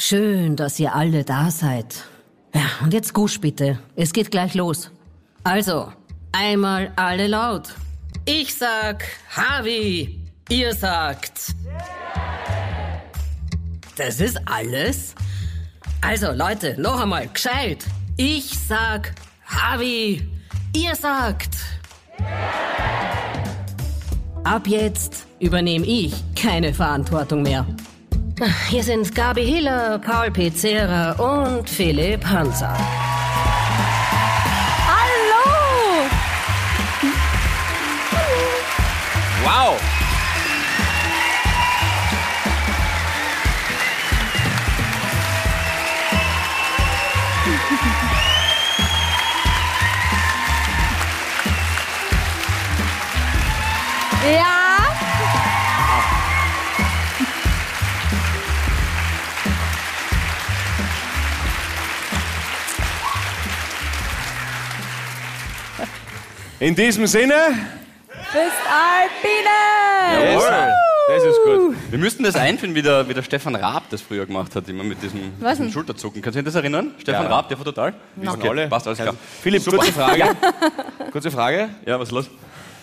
Schön, dass ihr alle da seid. Ja, und jetzt Gusch bitte. Es geht gleich los. Also, einmal alle laut. Ich sag Harvey. Ihr sagt... Das ist alles? Also, Leute, noch einmal, gescheit. Ich sag Harvey. Ihr sagt... Ab jetzt übernehme ich keine Verantwortung mehr. Hier sind Gabi Hiller, Paul Pizzera und Philipp Hanser. Hallo! Wow! Ja! In diesem Sinne... Bist Alpine! Jawohl. Das ist gut. Wir müssten das einführen, wie der Stefan Raab das früher gemacht hat, immer mit diesem Schulterzucken. Kannst du dich an das erinnern? Stefan Raab, der von Total? Wissen alle. Passt, alles klar. Philipp, Super. kurze Frage. Kurze Frage. Ja, was ist los?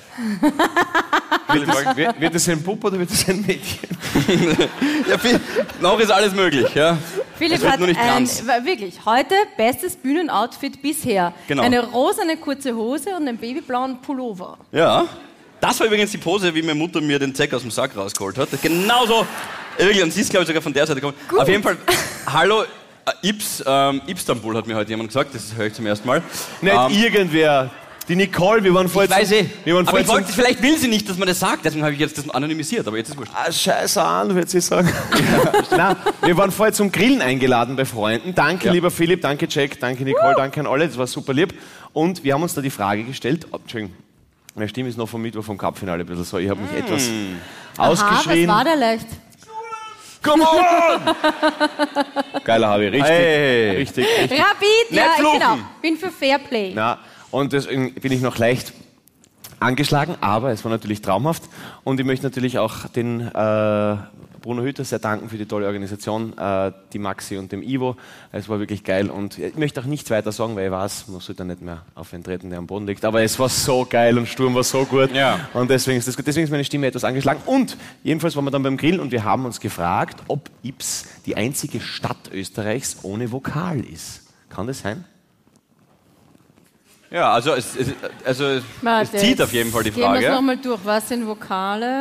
Wird es ein Bub oder wird es ein Mädchen? Ja, noch ist alles möglich, ja. Philipp Es wird hat nur nicht trans. wirklich heute bestes Bühnenoutfit bisher. Genau. Eine rosane kurze Hose und einen babyblauen Pullover. Ja. Das war übrigens die Pose, wie meine Mutter mir den Zeck aus dem Sack rausgeholt hat. Genauso. Wirklich, und sie ist, glaube ich, sogar von der Seite gekommen. Gut. Auf jeden Fall, hallo, Istanbul hat mir heute jemand gesagt, das höre ich zum ersten Mal. Nicht irgendwer. Die Nicole, wir waren vorher... Weiß ich. Wir waren Aber vorher vielleicht will sie nicht, dass man das sagt, deswegen habe ich jetzt das anonymisiert, aber jetzt ist es wurscht. Scheiße an, würde sie sagen. Nein, wir waren vorher zum Grillen eingeladen bei Freunden. Danke, lieber Philipp, danke Jack, danke Nicole, danke an alle, das war super lieb. Und wir haben uns da die Frage gestellt, Entschuldigung, meine Stimme ist noch vom Mittwoch vom Cup-Finale ein bisschen so, ich habe mich etwas ausgeschrien. Was war der leicht? Come on! Geiler Harvey, richtig, Hey. richtig. Rapid, ja, Nicht fluchen. genau. Bin für Fairplay. Na, und deswegen bin ich noch leicht angeschlagen, aber es war natürlich traumhaft. Und ich möchte natürlich auch den Bruno Hütter sehr danken für die tolle Organisation, die Maxi und dem Ivo. Es war wirklich geil und ich möchte auch nichts weiter sagen, weil ich weiß, man sollte nicht mehr auf einen treten, der am Boden liegt. Aber es war so geil und Sturm war so gut. Ja. Und deswegen ist das gut. Deswegen ist meine Stimme etwas angeschlagen. Und jedenfalls waren wir dann beim Grillen und wir haben uns gefragt, ob Ybbs die einzige Stadt Österreichs ohne Vokal ist. Kann das sein? Ja, also es Warte, zieht jetzt auf jeden Fall die Gehen wir es Frage. nochmal durch. Was sind Vokale?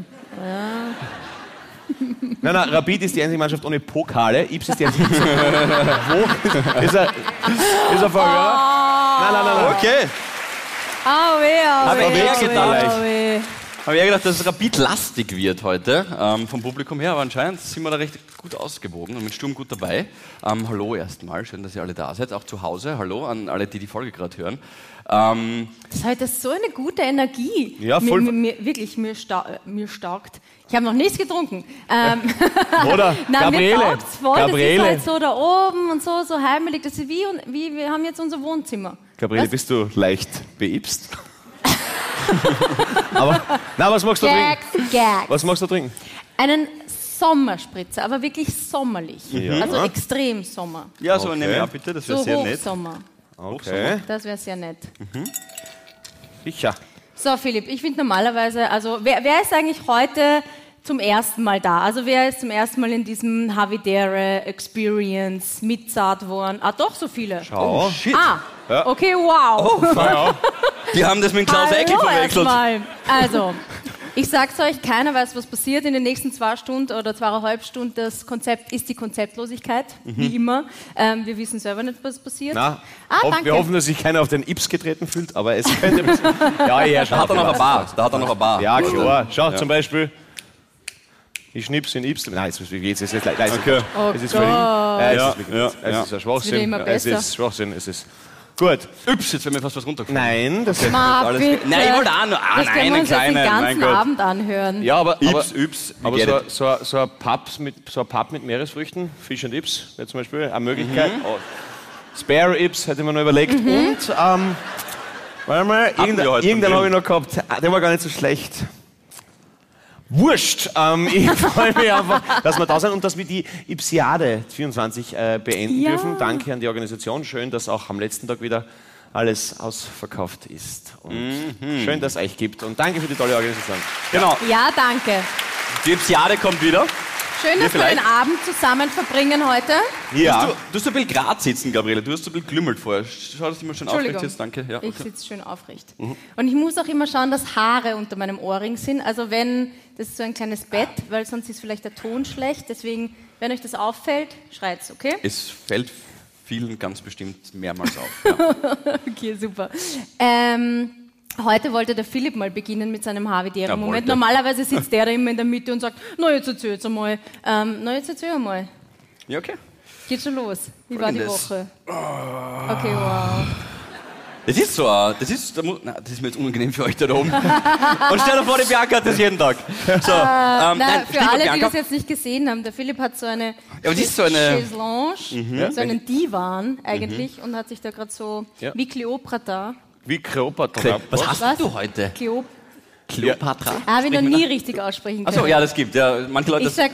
Nein, Rapid ist die einzige Mannschaft ohne Pokale. Ybbs ist die einzige Mannschaft ohne... Ist er voll, oder? Nein. Okay. Au weh, au Aber weh, wer au geht weh, da au leicht? weh. Habe ich ja gedacht, dass es Rapid-lastig wird heute vom Publikum her, aber anscheinend sind wir da recht gut ausgewogen und mit Sturm gut dabei. Hallo erstmal, schön, dass ihr alle da seid, auch zu Hause. Hallo an alle, die die Folge gerade hören. Das ist heute so eine gute Energie. Ja, voll. Wirklich, mir staugt. Ich habe noch nichts getrunken. Oder? Nein, mir Gabriele. taugt's voll. Gabriele. Das ist halt so da oben und so heimelig. Das ist wie wir haben jetzt unser Wohnzimmer. Gabriele, Was? bist du leicht beibst? Aber, na, was magst du trinken? Gags. Was magst du trinken? Einen Sommerspritzer, aber wirklich sommerlich. Ja. Also extrem Sommer. Ja, so Okay. nehme ich ab, bitte, das wäre So sehr nett. Hochsommer. Okay. Das wäre sehr nett. Sicher. So, Philipp, ich finde normalerweise, also wer ist eigentlich heute zum ersten Mal da? Also wer ist zum ersten Mal in diesem Havidere Experience mit Saatwurm? Ah, doch so viele. Schau. Shit. Ah, Ja. okay, wow. Die haben das mit Klaus Eckel Hallo verwechselt. erstmal. Also, ich sag's euch, keiner weiß, was passiert in den nächsten 2 Stunden oder 2,5 Stunden. Das Konzept ist die Konzeptlosigkeit, wie immer. Wir wissen selber nicht, was passiert. Na, danke. wir hoffen, dass sich keiner auf den Ybbs getreten fühlt, aber es könnte... Ja, Da hat er noch ein Bar. Ja, klar. Schau, zum Beispiel... Ich schnips in Ybbs. Nein, jetzt ist es leise. Okay. Oh Es ist Gott. es ist ein Schwachsinn. wird immer Es besser. ist Schwachsinn. Es ist... Gut. Ups, jetzt wäre mir fast was runtergefallen. Nein, das... Ma, Alles- bitte. Nein, ich wollte auch nur- Das können wir einen uns jetzt den kleinen, mein ganzen Gott. Abend anhören. Ja, aber Ybbs, aber get it. so ein Pub mit Meeresfrüchten, Fish and Ybbs, wäre zum Beispiel eine Möglichkeit. Oh. Spare Ybbs hätte ich mir noch überlegt. Und, warte mal, wir heute irgendeinen beim habe ich noch gehabt. Der war gar nicht so schlecht. Wurscht. Ich freue mich einfach, dass wir da sind und dass wir die Ipsiade 24 beenden dürfen. Danke an die Organisation. Schön, dass auch am letzten Tag wieder alles ausverkauft ist. Und schön, dass es euch gibt. Und danke für die tolle Organisation. Genau. Ja, danke. Die Ipsiade kommt wieder. Schön, dass wir den Abend zusammen verbringen heute. Ja. Du hast ein bisschen gerade sitzen, Gabriele. Du hast ein bisschen glümmelt vorher. Schau, dass du immer schön aufrecht sitzt. Danke. Ja, okay. Ich sitze schön aufrecht. Und ich muss auch immer schauen, dass Haare unter meinem Ohrring sind. Also das ist so ein kleines Bett, weil sonst ist vielleicht der Ton schlecht. Deswegen, wenn euch das auffällt, schreit's, okay? Es fällt vielen ganz bestimmt mehrmals auf. Ja. Okay, super. Heute wollte der Philipp mal beginnen mit seinem Havidere-Moment. Ja, Normalerweise sitzt der da immer in der Mitte und sagt, na jetzt erzähl's einmal. Ja, okay. Geht schon los. Wie war die Folgendes. Woche? Okay, wow. Das ist so, das ist mir jetzt unangenehm für euch da oben. Und stell dir vor, die Bianca hat das jeden Tag. So, Für alle, die das jetzt nicht gesehen haben, der Philipp hat so eine das ist so eine Chaiselonge, so einen Divan eigentlich und hat sich da gerade so wie Kleopatra. Wie Kleopatra. Was hast du heute? Kleopatra? Habe ich noch nie richtig aussprechen können. Achso, ja, das gibt. Ja, manche Leute. Ich sag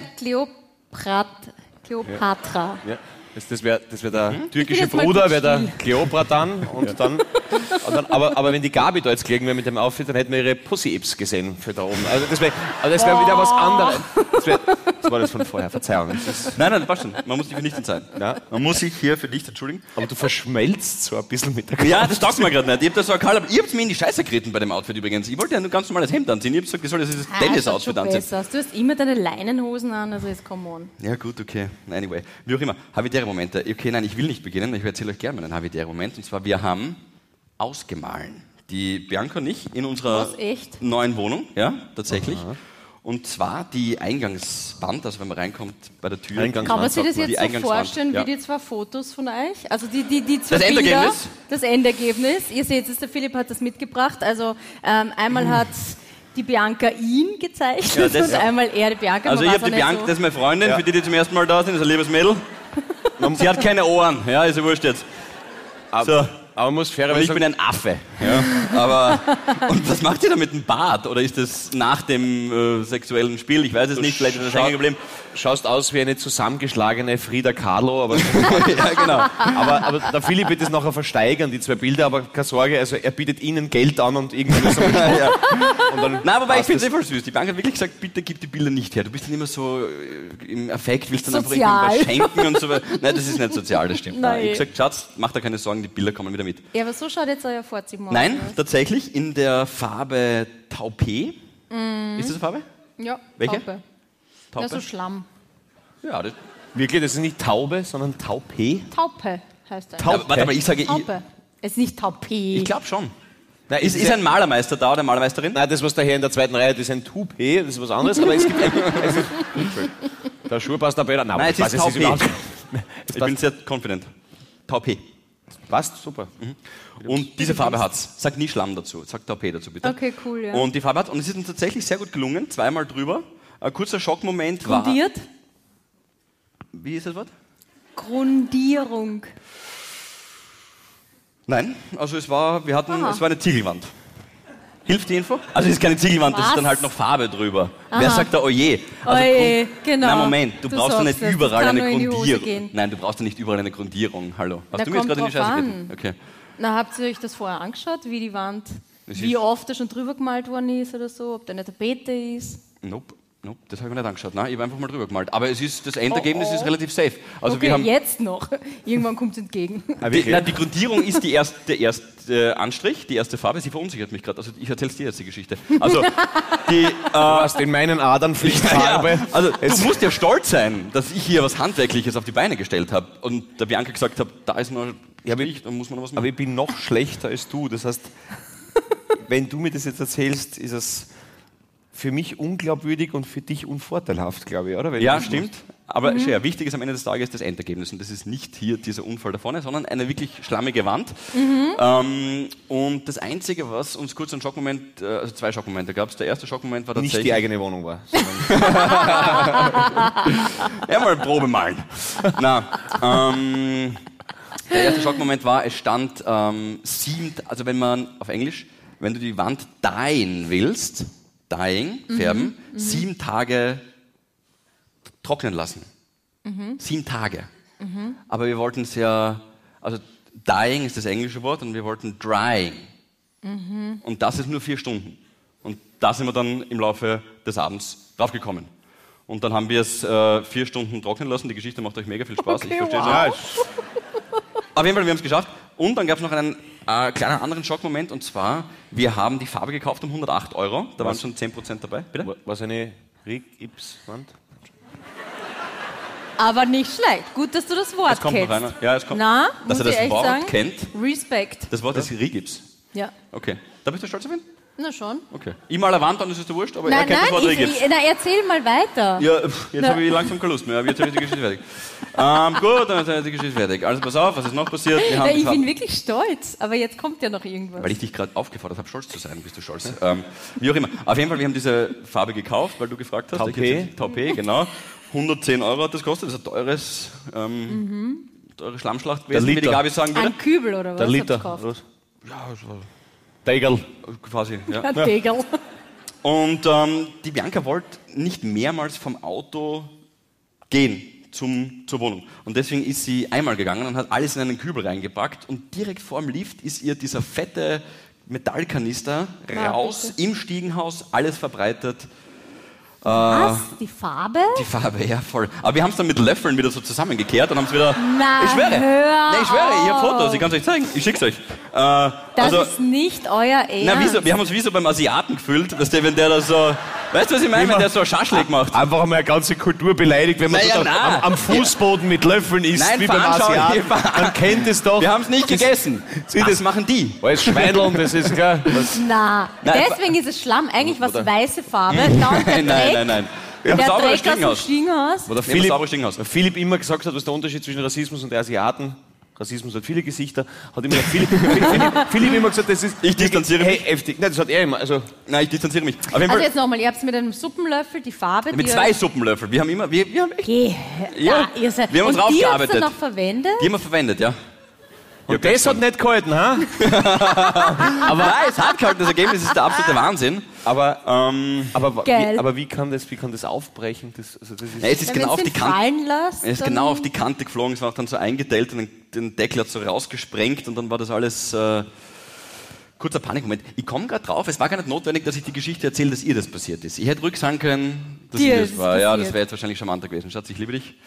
Kleopatra. Ja. Das wär der türkische Bruder, wäre der Kleopratan und dann aber wenn die Gabi da jetzt gelegen wäre mit dem Outfit, dann hätten wir ihre Pussy-Ips gesehen für da oben. Also das wäre wieder was anderes. Das war das von vorher, Verzeihung. Nein, passt schon. Man muss sich vernichtend sein. Ja. Man muss sich hier vernichtet, entschuldigen. Aber du verschmelzt so ein bisschen mit der Kraft. Ja, das taugt mir gerade nicht. Ich hab da so ihr habt mir in die Scheiße geritten bei dem Outfit übrigens. Ich wollte ja nur ganz normales Hemd anziehen. Ich hab gesagt, ich soll dieses Tennis-Outfit anziehen. Du hast immer deine Leinenhosen an, also jetzt come on. Ja gut, okay. Anyway, wie auch immer. Havidere-Momente. Okay, nein, ich will nicht beginnen. Ich erzähle euch gerne meinen Havidere-Moment. Und zwar, wir haben ausgemahlen. Die Bianca und ich in unserer neuen Wohnung. Ja, tatsächlich. Aha. Und zwar die Eingangswand, also wenn man reinkommt bei der Tür. Kann man sich das jetzt so vorstellen, wie die zwei Fotos von euch? Also die zwei das Bilder, Endergebnis? Das Endergebnis. Ihr seht es, der Philipp hat das mitgebracht. Also einmal hat die Bianca ihn gezeichnet und einmal er die Bianca. Also ich habe die Bianca, das ist meine Freundin, für die zum ersten Mal da sind, das ist ein liebes Mädel. Sie hat keine Ohren, ja, ist ja wurscht jetzt. So. Aber man muss fairerweise ich bin ein Affe. Ja. Aber, und was macht ihr da mit dem Bart? Oder ist das nach dem sexuellen Spiel? Ich weiß es nicht, vielleicht ist das hängen geblieben. Schaust aus wie eine zusammengeschlagene Frida Kahlo. Aber ja, genau. Aber der Philipp wird das nachher versteigern, die zwei Bilder, aber keine Sorge, also er bietet ihnen Geld an und irgendwie müssen wir Nein, wobei ich finde es voll süß. Die Bank hat wirklich gesagt, bitte gib die Bilder nicht her. Du bist dann immer so im Affekt, willst dann einfach irgendwas schenken und so weiter. Nein, das ist nicht sozial, das stimmt. Nein. Ich habe gesagt, Schatz, mach da keine Sorgen, die Bilder kommen wieder mit. Ja, aber so schaut jetzt euer Vorzimmer aus. Nein, tatsächlich in der Farbe Taupé. Ist das eine Farbe? Ja, welche? Taube. Ja, so Schlamm. Ja, das wirklich, das ist nicht Taube, sondern Taupé. Taupe heißt er. Ja, warte mal, ich sage... Taupe. Es ist nicht Taupé. Ich glaube schon. Nein, ist ein Malermeister da oder Malermeisterin? Nein, das, was da hier in der zweiten Reihe, das ist ein Toupet, das ist was anderes, aber es gibt der Schuh passt da besser. Nein, es ist Taupé. Ich bin sehr confident. Taupé. Passt, super. Und diese Farbe hat's. Sag nie Schlamm dazu. Sag Taupé dazu, bitte. Okay, cool, ja. Und die Farbe hat, und es ist uns tatsächlich sehr gut gelungen, zweimal drüber. Ein kurzer Schockmoment war... Grundiert? Wie ist das Wort? Grundierung. Nein, also es war eine Ziegelwand. Hilft die Info? Also es ist keine Ziegelwand, das ist dann halt noch Farbe drüber. Wer sagt da oje? Also oje, genau. Nein, Moment, du brauchst doch nicht überall eine Grundierung. Nein, du brauchst doch nicht überall eine Grundierung. Hallo. Hast du mir jetzt gerade in die Scheiße geritten? Okay. Na, habt ihr euch das vorher angeschaut, wie die Wand, wie oft da schon drüber gemalt worden ist oder so, ob da eine Tapete ist? Nope, das habe ich mir nicht angeschaut. Nein, ich habe einfach mal drüber gemalt. Aber das Endergebnis ist relativ safe. Also okay, wir haben jetzt noch. Irgendwann kommt es entgegen. Die Grundierung ist der erste Anstrich, die erste Farbe. Sie verunsichert mich gerade. Also ich erzähle dir jetzt die Geschichte. Also du hast in meinen Adern Pflichtfarbe. Ja. Also du musst ja stolz sein, dass ich hier was Handwerkliches auf die Beine gestellt habe und der Bianca gesagt habe, da ist noch... Ja, da muss man noch was machen. Aber ich bin noch schlechter als du. Das heißt, wenn du mir das jetzt erzählst, ist es für mich unglaubwürdig und für dich unvorteilhaft, glaube ich, oder? Ja, stimmt. Aber sehr wichtig ist am Ende des Tages das Endergebnis. Und das ist nicht hier dieser Unfall da vorne, sondern eine wirklich schlammige Wand. Und das Einzige, was uns kurz einen Schockmoment, also zwei Schockmomente gab es. Der erste Schockmoment war tatsächlich... Nicht die eigene Wohnung war. Ja, mal Probe malen. Der erste Schockmoment war, es stand also wenn man auf Englisch, wenn du die Wand dyeing willst, Dyeing, Färben, 7 Tage trocknen lassen. 7 Tage. Aber wir wollten es ja, also Dyeing ist das englische Wort und wir wollten Drying. Und das ist nur 4 Stunden. Und da sind wir dann im Laufe des Abends draufgekommen. Und dann haben wir es 4 Stunden trocknen lassen. Die Geschichte macht euch mega viel Spaß. Okay, Ich verstehe wow. schon. Auf jeden Fall, wir haben es geschafft. Und dann gab es noch einen kleinen anderen Schockmoment. Und zwar, wir haben die Farbe gekauft um 108 €. Da waren schon 10% dabei. Bitte? Was eine Rig-Ips-Wand? Aber nicht schlecht. Gut, dass du das Wort Es kommt noch kennst. einer. Ja, es kommt. Na, Dass muss er ich das echt Wort sagen? kennt. Respekt. Das Wort ist Rigips. Ja. Okay. Da bist du stolz auf ihn? Na schon. Okay. Ich mal eine Wand, dann ist es dir wurscht, aber er Nein, kennt das Wort Rigips. na, erzähl mal weiter. Ja, jetzt habe ich langsam keine Lust mehr, aber jetzt habe ich die Geschichte fertig. Gut, dann habe ich die Geschichte fertig. Also pass auf, was ist noch passiert? Wir haben Ich bin wirklich stolz, aber jetzt kommt ja noch irgendwas. weil ich dich gerade aufgefordert habe, stolz zu sein. Bist du stolz? Wie auch immer. Auf jeden Fall, wir haben diese Farbe gekauft, weil du gefragt hast. Taupé, genau. 110 € hat das gekostet. Das ist ein teure Schlammschlacht gewesen, wie die Gabi sagen würde. Ein Kübel oder was? Der Liter. habt ihr gekauft? Ja, das war Tegel. quasi. Ja. Ein Degel. Und die Bianca wollte nicht mehrmals vom Auto gehen zur Wohnung. Und deswegen ist sie einmal gegangen und hat alles in einen Kübel reingepackt und direkt vor dem Lift ist ihr dieser fette Metallkanister raus im Stiegenhaus, alles verbreitet. Was? Die Farbe? Die Farbe, ja, voll. Aber wir haben es dann mit Löffeln wieder so zusammengekehrt und haben es wieder... Na, ich schwöre. hör Nee, ich schwöre, ich habe auf. Fotos, ich kann es euch zeigen. Ich schick's euch. Das ist nicht euer Ernst. Na, wieso? Wir haben uns wie so beim Asiaten gefühlt, dass der, wenn der da so... Weißt du, was ich meine? Wenn der so Schaschlik macht. Einfach einmal eine ganze Kultur beleidigt, wenn man Naja, so na. am Fußboden mit Löffeln isst, Nein, wie beim veranschaulich. Asiaten. Man kennt es doch. Wir haben es nicht gegessen. Das machen die. Alles Schweineln, das ist klar. Na, Nein, deswegen ist es Schlamm. Eigentlich was Oder- weiße Farbe. Da und der Dreck, Nein. der Ja, sauberes Dreck aus dem Stiegenhaus. Stiegenhaus. Wir Wo der haben ein sauberes Stiegenhaus. Philipp immer gesagt hat, was der Unterschied zwischen Rassismus und der Asiaten. Rassismus hat viele Gesichter, hat immer Philipp immer gesagt, das ist... Ich distanziere mich. Hey, heftig. Nein, das hat er immer. Also, Nein, ich distanziere mich. Auf jeden Also Fall jetzt nochmal, ihr habt mit einem Suppenlöffel die Farbe... mit die 2 Suppenlöffeln. Wir haben immer... Wir haben echt... Geh, Ja, ihr seid... wir haben uns und die habt raufgearbeitet. ihr noch verwendet? Die haben wir verwendet, ja. und das hat nicht gehalten, ha? Aber nein, es hat gehalten. Das Ergebnis ist der absolute Wahnsinn. Aber Geil. wie kann das aufbrechen? Das ist Ja, es ist Ja, genau auf wenn's die den Kante... fallen lasst, Er ist dann- genau auf die Kante geflogen, es war auch dann so eingedellt und den Deckel hat so rausgesprengt und dann war das alles kurzer Panikmoment. Ich komme gerade drauf, es war gar nicht notwendig, dass ich die Geschichte erzähle, dass ihr das passiert ist. Ich hätte ruhig sagen können, dass Dir ihr ist das es war. Ja, passiert. das wäre jetzt wahrscheinlich charmanter gewesen. Schatz, ich liebe dich.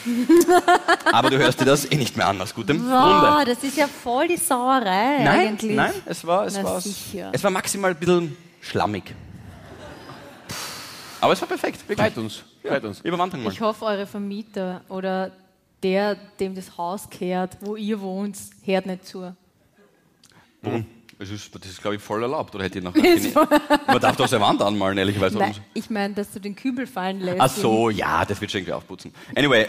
Aber du hörst dir das eh nicht mehr an, aus gutem Wow, Grunde. das ist ja voll die Sauerei Nein, eigentlich. nein, es war sicher. maximal ein bisschen schlammig. Aber es war perfekt, wirklich. Freut uns. Überwandern mal. Ich hoffe, eure Vermieter oder der, dem das Haus gehört, wo ihr wohnt, hört nicht zu. Das ist, glaube ich, voll erlaubt. Oder hätte ich noch man darf doch seine Wand anmalen, ehrlicherweise. Nein, ich meine, dass du den Kübel fallen lässt. Ach so, ja, das wird schon irgendwie aufputzen. Anyway,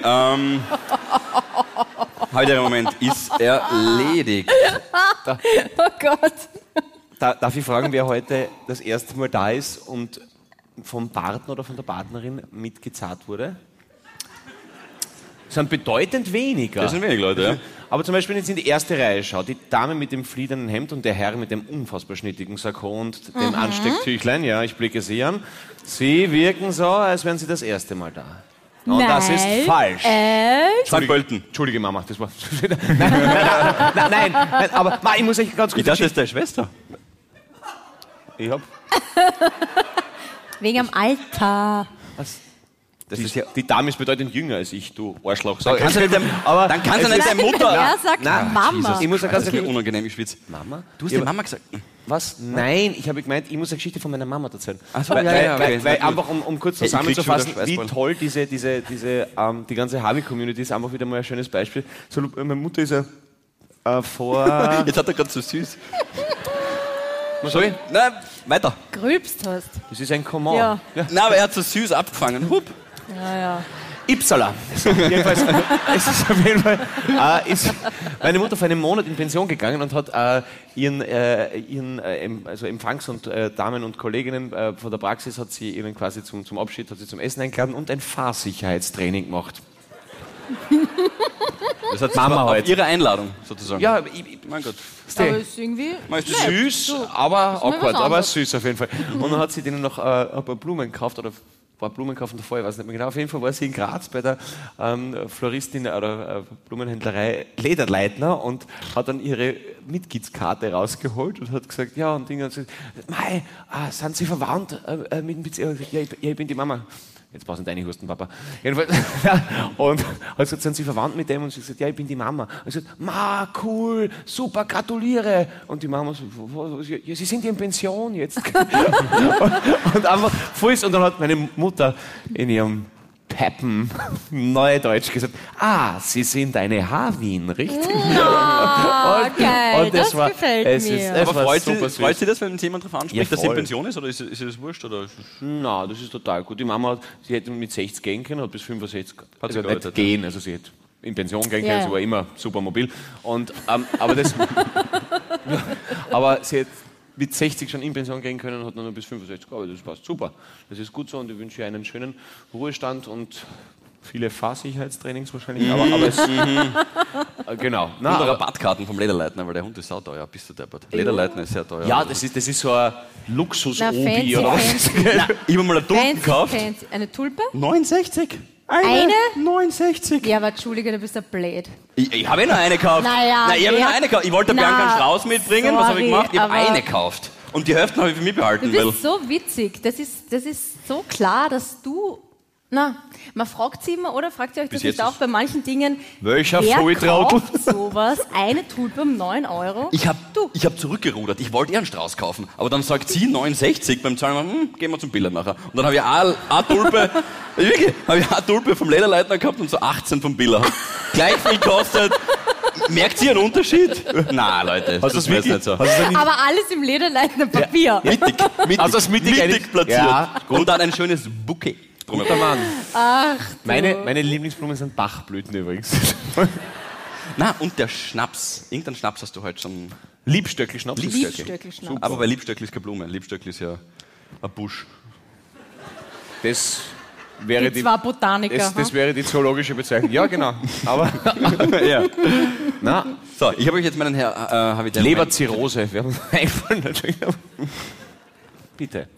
heutiger Moment ist erledigt. Oh Gott. Darf ich fragen, wer heute das erste Mal da ist und vom Partner oder von der Partnerin mitgezahlt wurde? Das sind bedeutend weniger. Das sind wenig Leute, ja. Aber zum Beispiel, wenn ich in die erste Reihe schaue, die Dame mit dem fliedernen Hemd und der Herr mit dem unfassbar schnittigen Sakko und dem Anstecktüchlein, ja, ich blicke Sie an. Sie wirken so, als wären Sie das erste Mal da. Und das ist falsch. St. Pölten. Entschuldige, Mama, das war... nein, aber ich muss euch ganz Ich kurz... dachte, das ist deine Schwester. Ich hab... Wegen am Alter. Das ist ja... Die Dame ist bedeutend jünger als ich, du Arschloch. Dann kannst du nicht deine Mutter... Er sagt Mama. Jesus, Ich muss ja ganz das ist mir ehrlich- unangenehm, ich schwitze. Mama? Du hast die Mama gesagt. Was? Nein, ich habe gemeint, ich muss eine Geschichte von meiner Mama erzählen. Ach so, weil, ja, okay. weil einfach, um kurz Hey, ich krieg schon zusammenzufassen, wieder wie Schweißballen. toll die ganze Harvey-Community ist, einfach wieder mal ein schönes Beispiel. So, meine Mutter ist ja vor... Jetzt hat er gerade so süß. Sorry? Nein, weiter. Grülpst hast. Das ist ein Command. Ja. Nein, aber er hat so süß abgefangen. Hup. Ja. Ipsala. Jedenfalls, es ist auf jeden Fall, ist meine Mutter vor einem Monat in Pension gegangen und hat ihren Empfangs- und Damen und Kolleginnen von der Praxis hat sie ihnen quasi zum Abschied hat sie zum Essen eingeladen und ein Fahrsicherheitstraining gemacht. Das hat Mama auf halt. ihre Einladung sozusagen. Ja, Aber es ist irgendwie... süß, so. aber Ist mal was awkward, aber anderes. süß auf jeden Fall. Und dann hat sie denen noch ein paar Blumen gekauft oder ein paar Blumen gekauft davor, ich weiß nicht mehr genau. Auf jeden Fall war sie in Graz bei der Floristin oder Blumenhändlerei Lederleitner und hat dann ihre Mitgliedskarte rausgeholt und hat gesagt, ja, und Dinge hat gesagt, Mei, sind Sie verwandt mit dem Bezirk? Ja, ich bin die Mama. Jetzt brauchst du nicht reinhusten, Papa. Jedenfalls, und hat gesagt, sind Sie verwandt mit dem? Und sie hat gesagt, ja, ich bin die Mama. Und sie hat gesagt, ma, cool, super, gratuliere. Und die Mama so, ja, Sie sind ja in Pension jetzt. und einfach voll. Und dann hat meine Mutter in ihrem Peppen Neudeutsch gesagt, Sie sind eine Havin, richtig? geil, und das gefällt mir. Aber freut süß. Sie das, wenn jemand darauf anspricht, Ja, dass sie in voll. Pension ist? Oder ist das wurscht? Oder? Na, das ist total gut. Die Mama, sie hätte mit 60 gehen können, hat bis 65, Hat sie also gearbeitet, nicht gehen, also sie hätte in Pension gehen können, Ja, sie ja. war immer super mobil. Und, aber sie hätte mit 60 schon in Pension gehen können und hat nur bis 65 gearbeitet. Das passt super. Das ist gut so und ich wünsche ihr einen schönen Ruhestand und viele Fahrsicherheitstrainings wahrscheinlich. Aber es, genau. Na, Und aber, Rabattkarten vom Lederleitner, weil der Hund ist sauteuer, bist du deppert. Lederleitner ist sehr teuer. ja, das ist so ein Luxus-Obi fancy, oder was. fancy. Ich habe mal eine Tulpen Fancy, gekauft. fancy. Eine Tulpe? 69. Eine? 69. Ja, aber Entschuldige, du bist ein blöd. Ich habe nur eine gekauft. Naja, Nein, ich habe wer- nur eine gekauft. Ich wollte der Bianca einen Strauß mitbringen. Was habe ich sorry, gemacht? Ich habe aber- eine gekauft. Und die Hälfte habe ich für mich behalten. Du Weil bist so witzig. Das ist so klar, dass du... Na, man fragt sie immer, oder? Fragt ihr euch das Bis nicht jetzt auch ist- bei manchen Dingen? Welcher wer Volltrottel? kauft sowas? Eine Tulpe um 9 Euro? ich habe Du. zurückgerudert. Ich wollte eher einen Strauß kaufen. Aber dann sagt sie 69 beim Zahlen, gehen wir zum Billermacher. Und dann habe ich eine Tulpe, wirklich, habe ich eine Tulpe vom Lederleitner gehabt und so 18 vom Biller. Gleich viel kostet. Merkt ihr einen Unterschied? Na, Leute, Hast du das mir jetzt wirklich? nicht so. Hast du das nicht Aber alles im lederleitenden Papier. Mittig, Hast du das mittig eigentlich- platziert. Ja, und dann ein schönes Bouquet. guter Mann. Ach, Meine Lieblingsblumen sind Bachblüten übrigens. Na, und der Schnaps. Irgendeinen Schnaps hast du heute schon. Liebstöckel-Schnaps. Liebstöckelschnaps. Aber bei Liebstöckl ist keine Blume. Liebstöckl ist ja ein Busch. Das wäre Die zwei Botaniker. das wäre die zoologische Bezeichnung. Ja, genau. Aber Ja. na, So, ich habe euch jetzt meinen Herr Havidel. Leberzirrhose. Wir haben einfallen natürlich. Bitte.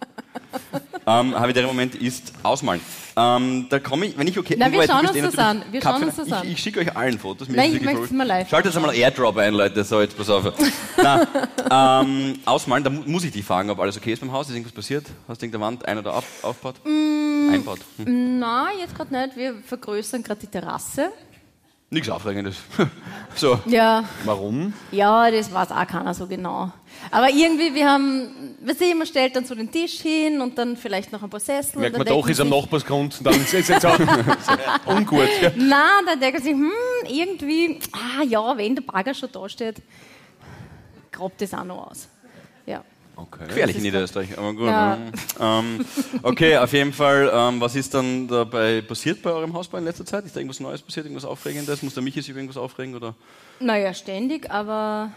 Havidel Moment ist ausmalen. Da komme ich, wenn ich okay. Na, wir Wobei, du schauen bist uns das natürlich an. Wir schauen uns das Ich, an. ich schicke euch allen Fotos. Mir Nein, ist ich wirklich möchte es voll- mal live Schaltet jetzt einmal Airdrop ein, Leute. So, jetzt pass auf. Na, ausmalen, da muss ich dich fragen, ob alles okay ist beim Haus. Ist irgendwas passiert? Hast du irgendeine Wand ein- oder aufgebaut? Einbaut. Na, jetzt gerade nicht. Wir vergrößern gerade die Terrasse. Nichts Aufregendes. So. Ja. Warum? Ja, das weiß auch keiner so genau. Aber irgendwie, wir haben, weißt du, man stellt dann so den Tisch hin und dann vielleicht noch ein paar Sessel. Merkt und man dann doch, denken ist am sich- Nachbarsgrund. Dann ist es jetzt auch ungut. Ja. Na, dann denken sie, irgendwie, ja, wenn der Bagger schon da steht, grabt das auch noch aus. Ja. Okay. Gefährlich in Niederösterreich, aber gut. Ja. Okay, auf jeden Fall, was ist dann dabei passiert bei eurem Hausbau in letzter Zeit? Ist da irgendwas Neues passiert, irgendwas Aufregendes? Muss der Michi sich über irgendwas aufregen? Oder? Naja, ständig, aber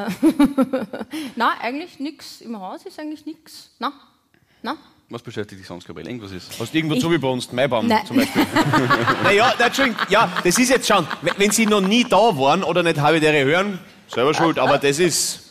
na, eigentlich nichts. Im Haus ist eigentlich nichts. Na. Was beschäftigt dich sonst, Gabriel? Irgendwas ist. Hast du irgendwo zugebrunst? Maibaum Nein. zum Beispiel. Naja, Entschuldigung, ja, das ist jetzt schon, wenn Sie noch nie da waren oder nicht Havidere hören, selber schuld, aber das ist...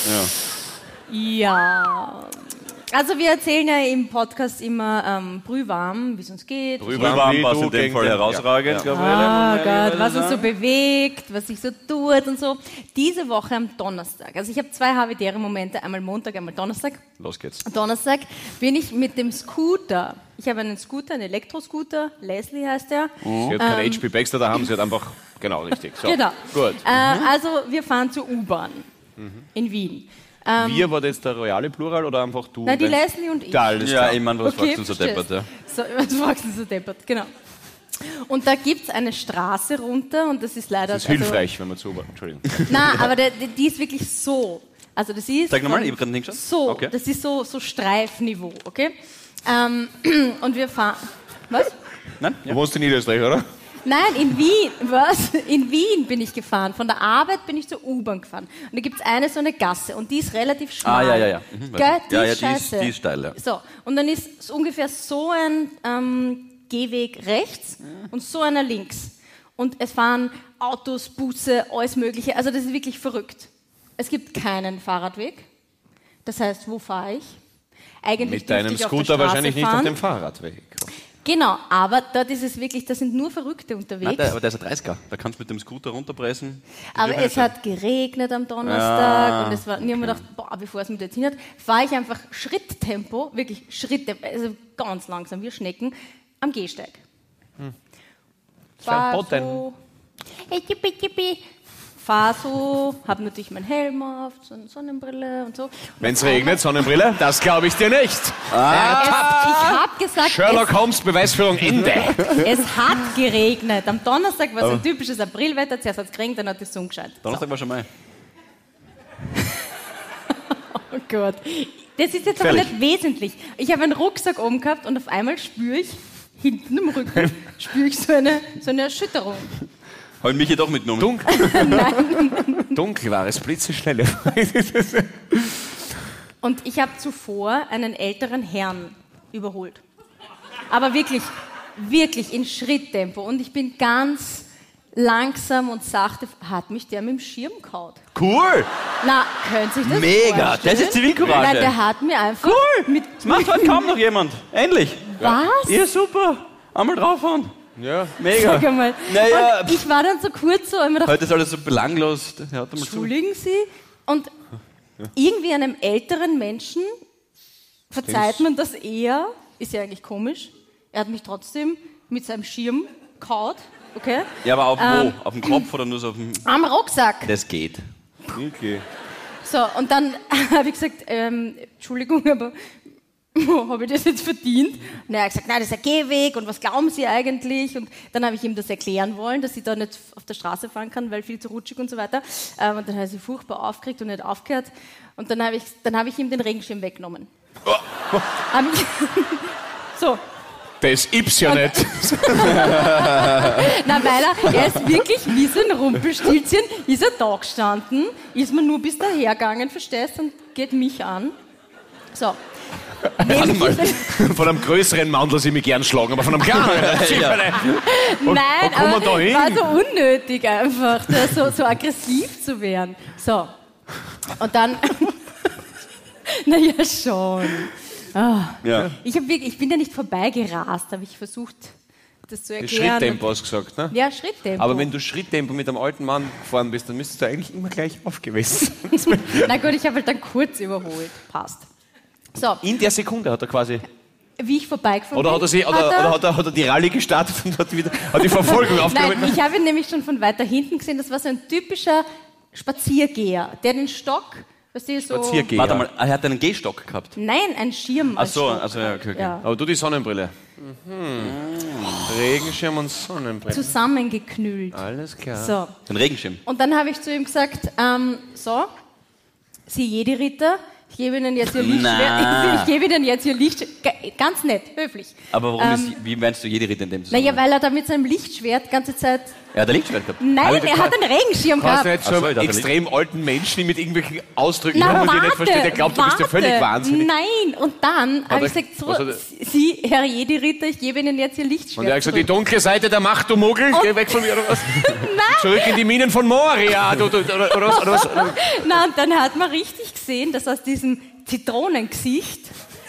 Ja. Also wir erzählen ja im Podcast immer brühwarm, wie es uns geht. Brühwarm wie passt du in dem gegen Fall den- herausragend, ja. Gabriele. Ah muss man Gott, was uns so sagen. bewegt, was sich so tut und so. Diese Woche am Donnerstag, also ich habe 2 Havidere-Momente, einmal Montag, einmal Donnerstag. Los geht's. Donnerstag bin ich mit dem Scooter, ich habe einen Scooter, einen Elektroscooter, Leslie heißt der. Sie hat keinen HP Baxter daheim, sie hat einfach... Genau, richtig. So. Genau. Gut. Also wir fahren zur U-Bahn in Wien. Wir, war das jetzt der royale Plural oder einfach du? Na, die Wenn- Leslie und ich. Ja, alles Ja, klar. ich meine, was fragst du so verstehst. deppert, ja? So, was fragst du so deppert, genau. Und da gibt es eine Straße runter und das ist leider... Das ist hilfreich, wenn man zu... Entschuldigung. Nein, aber die ist wirklich so. Also das ist... Sag nochmal, von- ich hab grad nicht geschaut. So, Okay. das ist so Streifniveau, okay? Und wir fahren... Was? Nein? Du Ja. wohnst in Niederösterreich, oder? Nein, in Wien. Was? In Wien bin ich gefahren. Von der Arbeit bin ich zur U-Bahn gefahren. Und da gibt es eine so eine Gasse und die ist relativ schmal. Ja. Mhm, Gell? Die ja, ist ja, scheiße. die ist steil, ja. So, und dann ist ungefähr so ein Gehweg rechts und so einer links. Und es fahren Autos, Busse, alles Mögliche. Also das ist wirklich verrückt. Es gibt keinen Fahrradweg. Das heißt, wo fahre ich? Eigentlich Mit deinem ich auf der Scooter Straße wahrscheinlich nicht fahren. auf dem Fahrradweg. Genau, aber dort ist es wirklich, da sind nur Verrückte unterwegs. Nein, aber der ist ein 30er. Da kannst du mit dem Scooter runterpressen. Aber es hat geregnet am Donnerstag und es war, ich habe mir gedacht, bevor es mich jetzt hin hat, fahre ich einfach Schritttempo, wirklich Schritttempo, also ganz langsam, wir Schnecken, am Gehsteig. Fahr so, fahr so, habe natürlich meinen Helm auf, so eine Sonnenbrille und so. Wenn es regnet, Sonnenbrille, das glaube ich dir nicht. Ich habe gesagt, Sherlock Holmes, Beweisführung, Ende. es hat geregnet. Am Donnerstag war so ein typisches Aprilwetter, zuerst hat es geregnet, dann hat die Sonne gescheint. Donnerstag war schon mal. Oh Gott. Das ist jetzt aber nicht wesentlich. Ich habe einen Rucksack oben gehabt und auf einmal spüre ich, hinten im Rücken, so eine Erschütterung. Habe ich mich hier doch mitgenommen. Dunkel war es, blitzeschnelle. Und ich habe zuvor einen älteren Herrn überholt. Aber wirklich, wirklich in Schritttempo. Und ich bin ganz langsam und sachte, hat mich der mit dem Schirm gehauen. Cool! Na, können Sie sich das Mega! vorstellen? Das ist Zivilcourage. Nein, der hat mir einfach... Cool! Das macht heute kaum noch jemand. Endlich! Was? Ja, super! Einmal draufhauen. Ja. Mega! Sag einmal. Naja, Und ich war dann so kurz so, und mir gedacht, heute ist alles so belanglos. Der hört mal zu. entschuldigen Sie? Und irgendwie einem älteren Menschen verzeiht man das eher, ist ja eigentlich komisch. Er hat mich trotzdem mit seinem Schirm gehauen, okay? Ja, aber auf wo? Auf dem Kopf oder nur so auf dem... Am Rucksack. Das geht. Okay. So, und dann habe ich gesagt, Entschuldigung, aber habe ich das jetzt verdient? Und er hat gesagt, nein, das ist ein Gehweg und was glauben Sie eigentlich? Und dann habe ich ihm das erklären wollen, dass ich da nicht auf der Straße fahren kann, weil viel zu rutschig und so weiter. Und dann hat er sich furchtbar aufgeregt und nicht aufgehört. Und dann habe ich ihm den Regenschirm weggenommen. Hab ich so. Das gibt's ja nicht. Na, weil er ist wirklich wie so ein Rumpelstilzchen, ist er da gestanden, ist mir nur bis daher gegangen, verstehst, und geht mich an. So. Warte mal, von einem größeren Mandel sie mich gern schlagen, aber von einem kleineren. Nein, wo kommen wir aber da hin? war so unnötig einfach, da so aggressiv zu werden. So. Und dann... naja, schon. Ja. Ich bin ja nicht vorbeigerast, habe ich versucht, das zu erklären. Schritttempo hast du gesagt, ne? Ja, Schritttempo. Aber wenn du Schritttempo mit einem alten Mann gefahren bist, dann müsstest du eigentlich immer gleich aufgewesen. Na gut, ich habe halt dann kurz überholt. Passt. So, In der Sekunde hat er quasi... wie ich vorbeigefahren Oder hat er die Rallye gestartet und hat die Verfolgung aufgenommen? Nein, ich habe ihn nämlich schon von weiter hinten gesehen. Das war so ein typischer Spaziergeher, der den Stock, weißt du, so... Spaziergeher. Warte mal, er hat einen Gehstock gehabt. Nein, ein Schirm. Ach als so, Stock. also ja, okay. Ja. Aber du die Sonnenbrille. Regenschirm und Sonnenbrille. Zusammengeknüllt. Alles klar. So. Den Regenschirm. Und dann habe ich zu ihm gesagt, so, Sie Jedi-Ritter, ich gebe Ihnen jetzt Ihr Lichtschwert. Ich gebe Ihnen jetzt Ihr Lichtschwert. Ganz nett, höflich. Aber warum wie meinst du jede Ritter in dem Zusammenhang? Naja, weil er da mit seinem Lichtschwert die ganze Zeit... Er hat ein Lichtschwert gehabt. Nein, er hat einen Regenschirm Kannst gehabt. du nicht so Ach so, ich einen dachte extrem alten Menschen mit irgendwelchen Ausdrücken Na, haben und die warte, nicht versteht, der glaubt, du bist ja völlig wahnsinnig. Nein, und dann habe ich er- gesagt, so, was hat er- Sie, Herr Jedi-Ritter, ich gebe Ihnen jetzt Ihr Lichtschwert Und er hat gesagt, die zurück. dunkle Seite der Macht, du Muggel, geh weg von mir, oder was? Zurück in die Minen von Moria, oder was? Na, und dann hat man richtig gesehen, dass aus diesem Zitronengesicht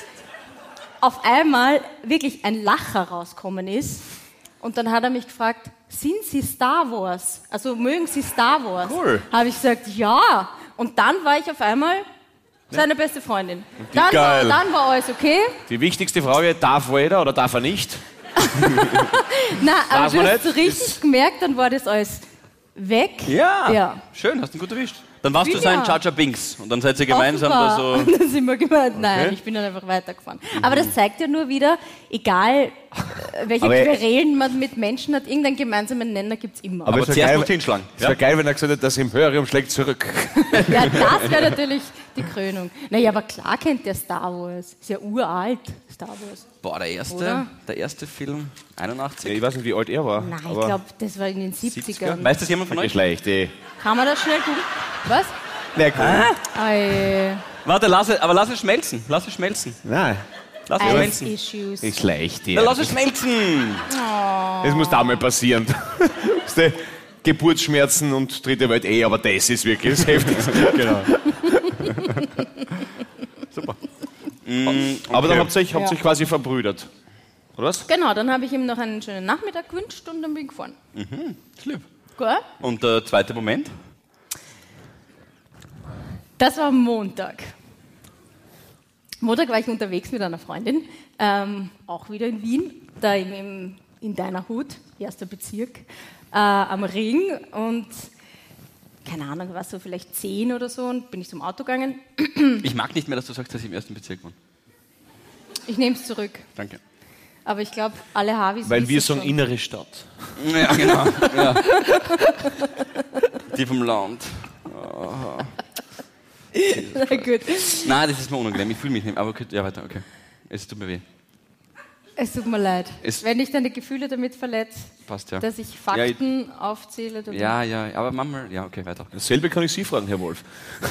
auf einmal wirklich ein Lacher rauskommen ist. Und dann hat er mich gefragt, sind Sie Star Wars? Also mögen Sie Star Wars? Cool. Habe ich gesagt, ja. Und dann war ich auf einmal seine beste Freundin. Dann war alles okay. Die wichtigste Frage, darf Vader oder darf er nicht? Na, aber Weiß du man hast so nicht. richtig gemerkt, dann war das alles weg. Ja. Schön, hast du ihn gut erwischt. Dann warst du Ja. sein Jar Jar Binks und dann seid ihr gemeinsam da so... Und dann sind wir gemeint, nein, ich bin dann einfach weitergefahren. Aber das zeigt ja nur wieder, egal welche Aber- Querelen man mit Menschen hat, irgendeinen gemeinsamen Nenner gibt es immer. Aber es wär zuerst geil, noch hinschlagen. Es wäre geil, wenn er gesagt hätte, das Imperium schlägt zurück. Ja, das wäre natürlich die Krönung. Naja, aber klar kennt der Star Wars. Ist ja uralt, Star Wars. Boah, der Oder? erste Film, 81. Ich weiß nicht, wie alt er war. Nein, ich aber glaube, das war in den 70ern. Weiß das jemand von euch? schlecht, eh. Kann man das schnell gucken? Was? Na gut. Ei, Warte, lass es schmelzen. Lass es schmelzen. Nein, Lass es Ice schmelzen. Issues. ist schlecht, Na, lass es schmelzen. Das muss da mal passieren. Geburtsschmerzen und dritte Welt aber das ist wirklich das Heftigste. Genau. Super. Aber dann habt ihr euch quasi verbrüdert, oder was? Genau, dann habe ich ihm noch einen schönen Nachmittag gewünscht und dann bin ich gefahren. Ist lieb. Gut. Und der zweite Moment? Das war Montag. Montag war ich unterwegs mit einer Freundin, auch wieder in Wien, da in deiner Hut, 1. Bezirk, am Ring und keine Ahnung, war so vielleicht 10 oder so und bin ich zum Auto gegangen. Ich mag nicht mehr, dass du sagst, dass ich im 1. Bezirk wohne. Ich nehme es zurück. Danke. Aber ich glaube, alle Havis Weil wir wissen sagen innere Stadt. Ja, genau. Ja. Die vom Land. Na gut. Nein, das ist mir unangenehm. Ich fühle mich nicht. Aber okay, ja, weiter, okay. Es tut mir weh. Es tut mir leid. Es- Wenn ich deine Gefühle damit verletze, Passt, ja. dass ich Fakten aufzähle. Dann Ja, aber manchmal, ja, okay, weiter. Dasselbe kann ich Sie fragen, Herr Wolf.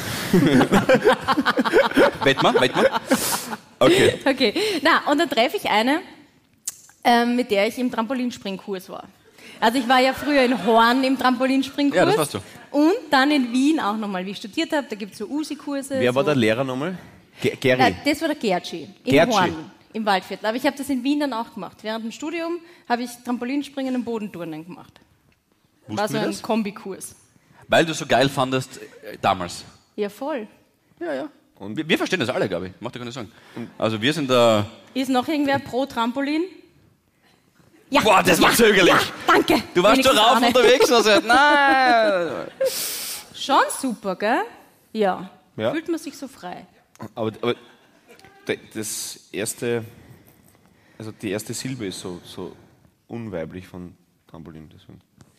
Wettmann? Okay. Okay, na, und dann treffe ich eine, mit der ich im Trampolinspringkurs war. Also ich war ja früher in Horn im Trampolinspringkurs. Ja, das warst du. Und dann in Wien auch nochmal, wie ich studiert habe. Da gibt es so USI-Kurse. Wer war so. der Lehrer nochmal? Gary. Das war der Gertschi in Gertschi. Horn im Waldviertel. Aber ich habe das in Wien dann auch gemacht. Während dem Studium habe ich Trampolinspringen und Bodenturnen gemacht. War Wussten so wir ein das? Kombikurs. Weil du so geil fandest damals. Ja, voll. Ja. Und wir verstehen das alle, glaube ich. Mach dir keine Sorgen. Also wir sind da... Ist noch irgendwer pro Trampolin? Ja. Boah, das war zögerlich. Ja, danke. Du warst schon Wenigstens rauf eine. unterwegs. Also, nein. Schon super, gell? Ja. Ja. Fühlt man sich so frei. Aber das erste, also die erste Silbe ist so unweiblich von Trampolin. Deswegen.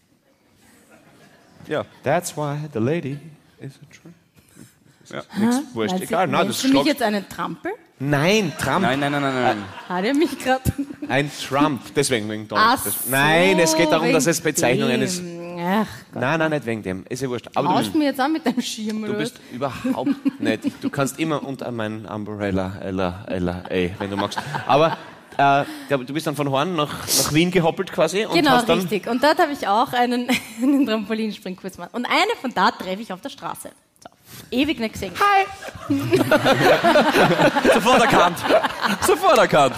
Ja, that's why the lady is a true. Ja, nichts wurscht. Egal, nein, das Nennst du mich schlagt. jetzt einen Trampel? Nein, Trump. Nein. Hat er mich gerade... Ein Trump. Deswegen wegen Donald. Ach so, Nein, es geht darum, dass es wegen Bezeichnung dem. eines. Ach Gott. Nein, nicht wegen dem. Ist ja wurscht. Aber du Haust bist, mir jetzt an mit deinem Schirm, du oder bist überhaupt nicht. Du kannst immer unter mein Umbrella, wenn du magst. Aber du bist dann von Horn nach Wien gehoppelt quasi. Und Genau, hast dann, richtig. Und dort habe ich auch einen Trampolinspringkurs gemacht. Und eine von da treffe ich auf der Straße. So. Ewig nicht gesehen. Hi! Sofort erkannt.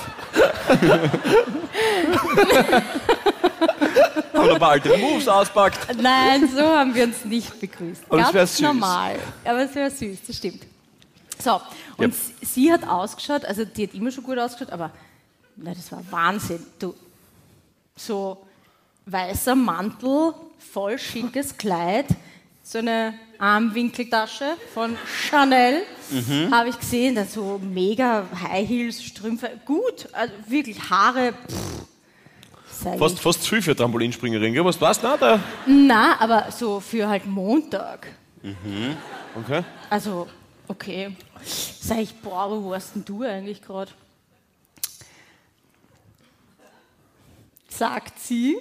Haben ein paar alte Moves auspackt. Nein, so haben wir uns nicht begrüßt. Aber es wär Ganz süß. normal. Aber es wäre süß, das stimmt. So, und sie hat ausgeschaut, also die hat immer schon gut ausgeschaut, aber na, das war Wahnsinn. Du, so weißer Mantel, voll schickes Kleid, so eine Armwinkeltasche von Chanel, habe ich gesehen, dann so mega High Heels, Strümpfe, gut, also wirklich Haare, sag ich. fast zu viel für Trampolinspringerin, gell? Was war's da? Da? Na, aber so für halt Montag. Okay. Also, okay. Sag ich, boah, wo warst denn du eigentlich gerade? Sagt sie,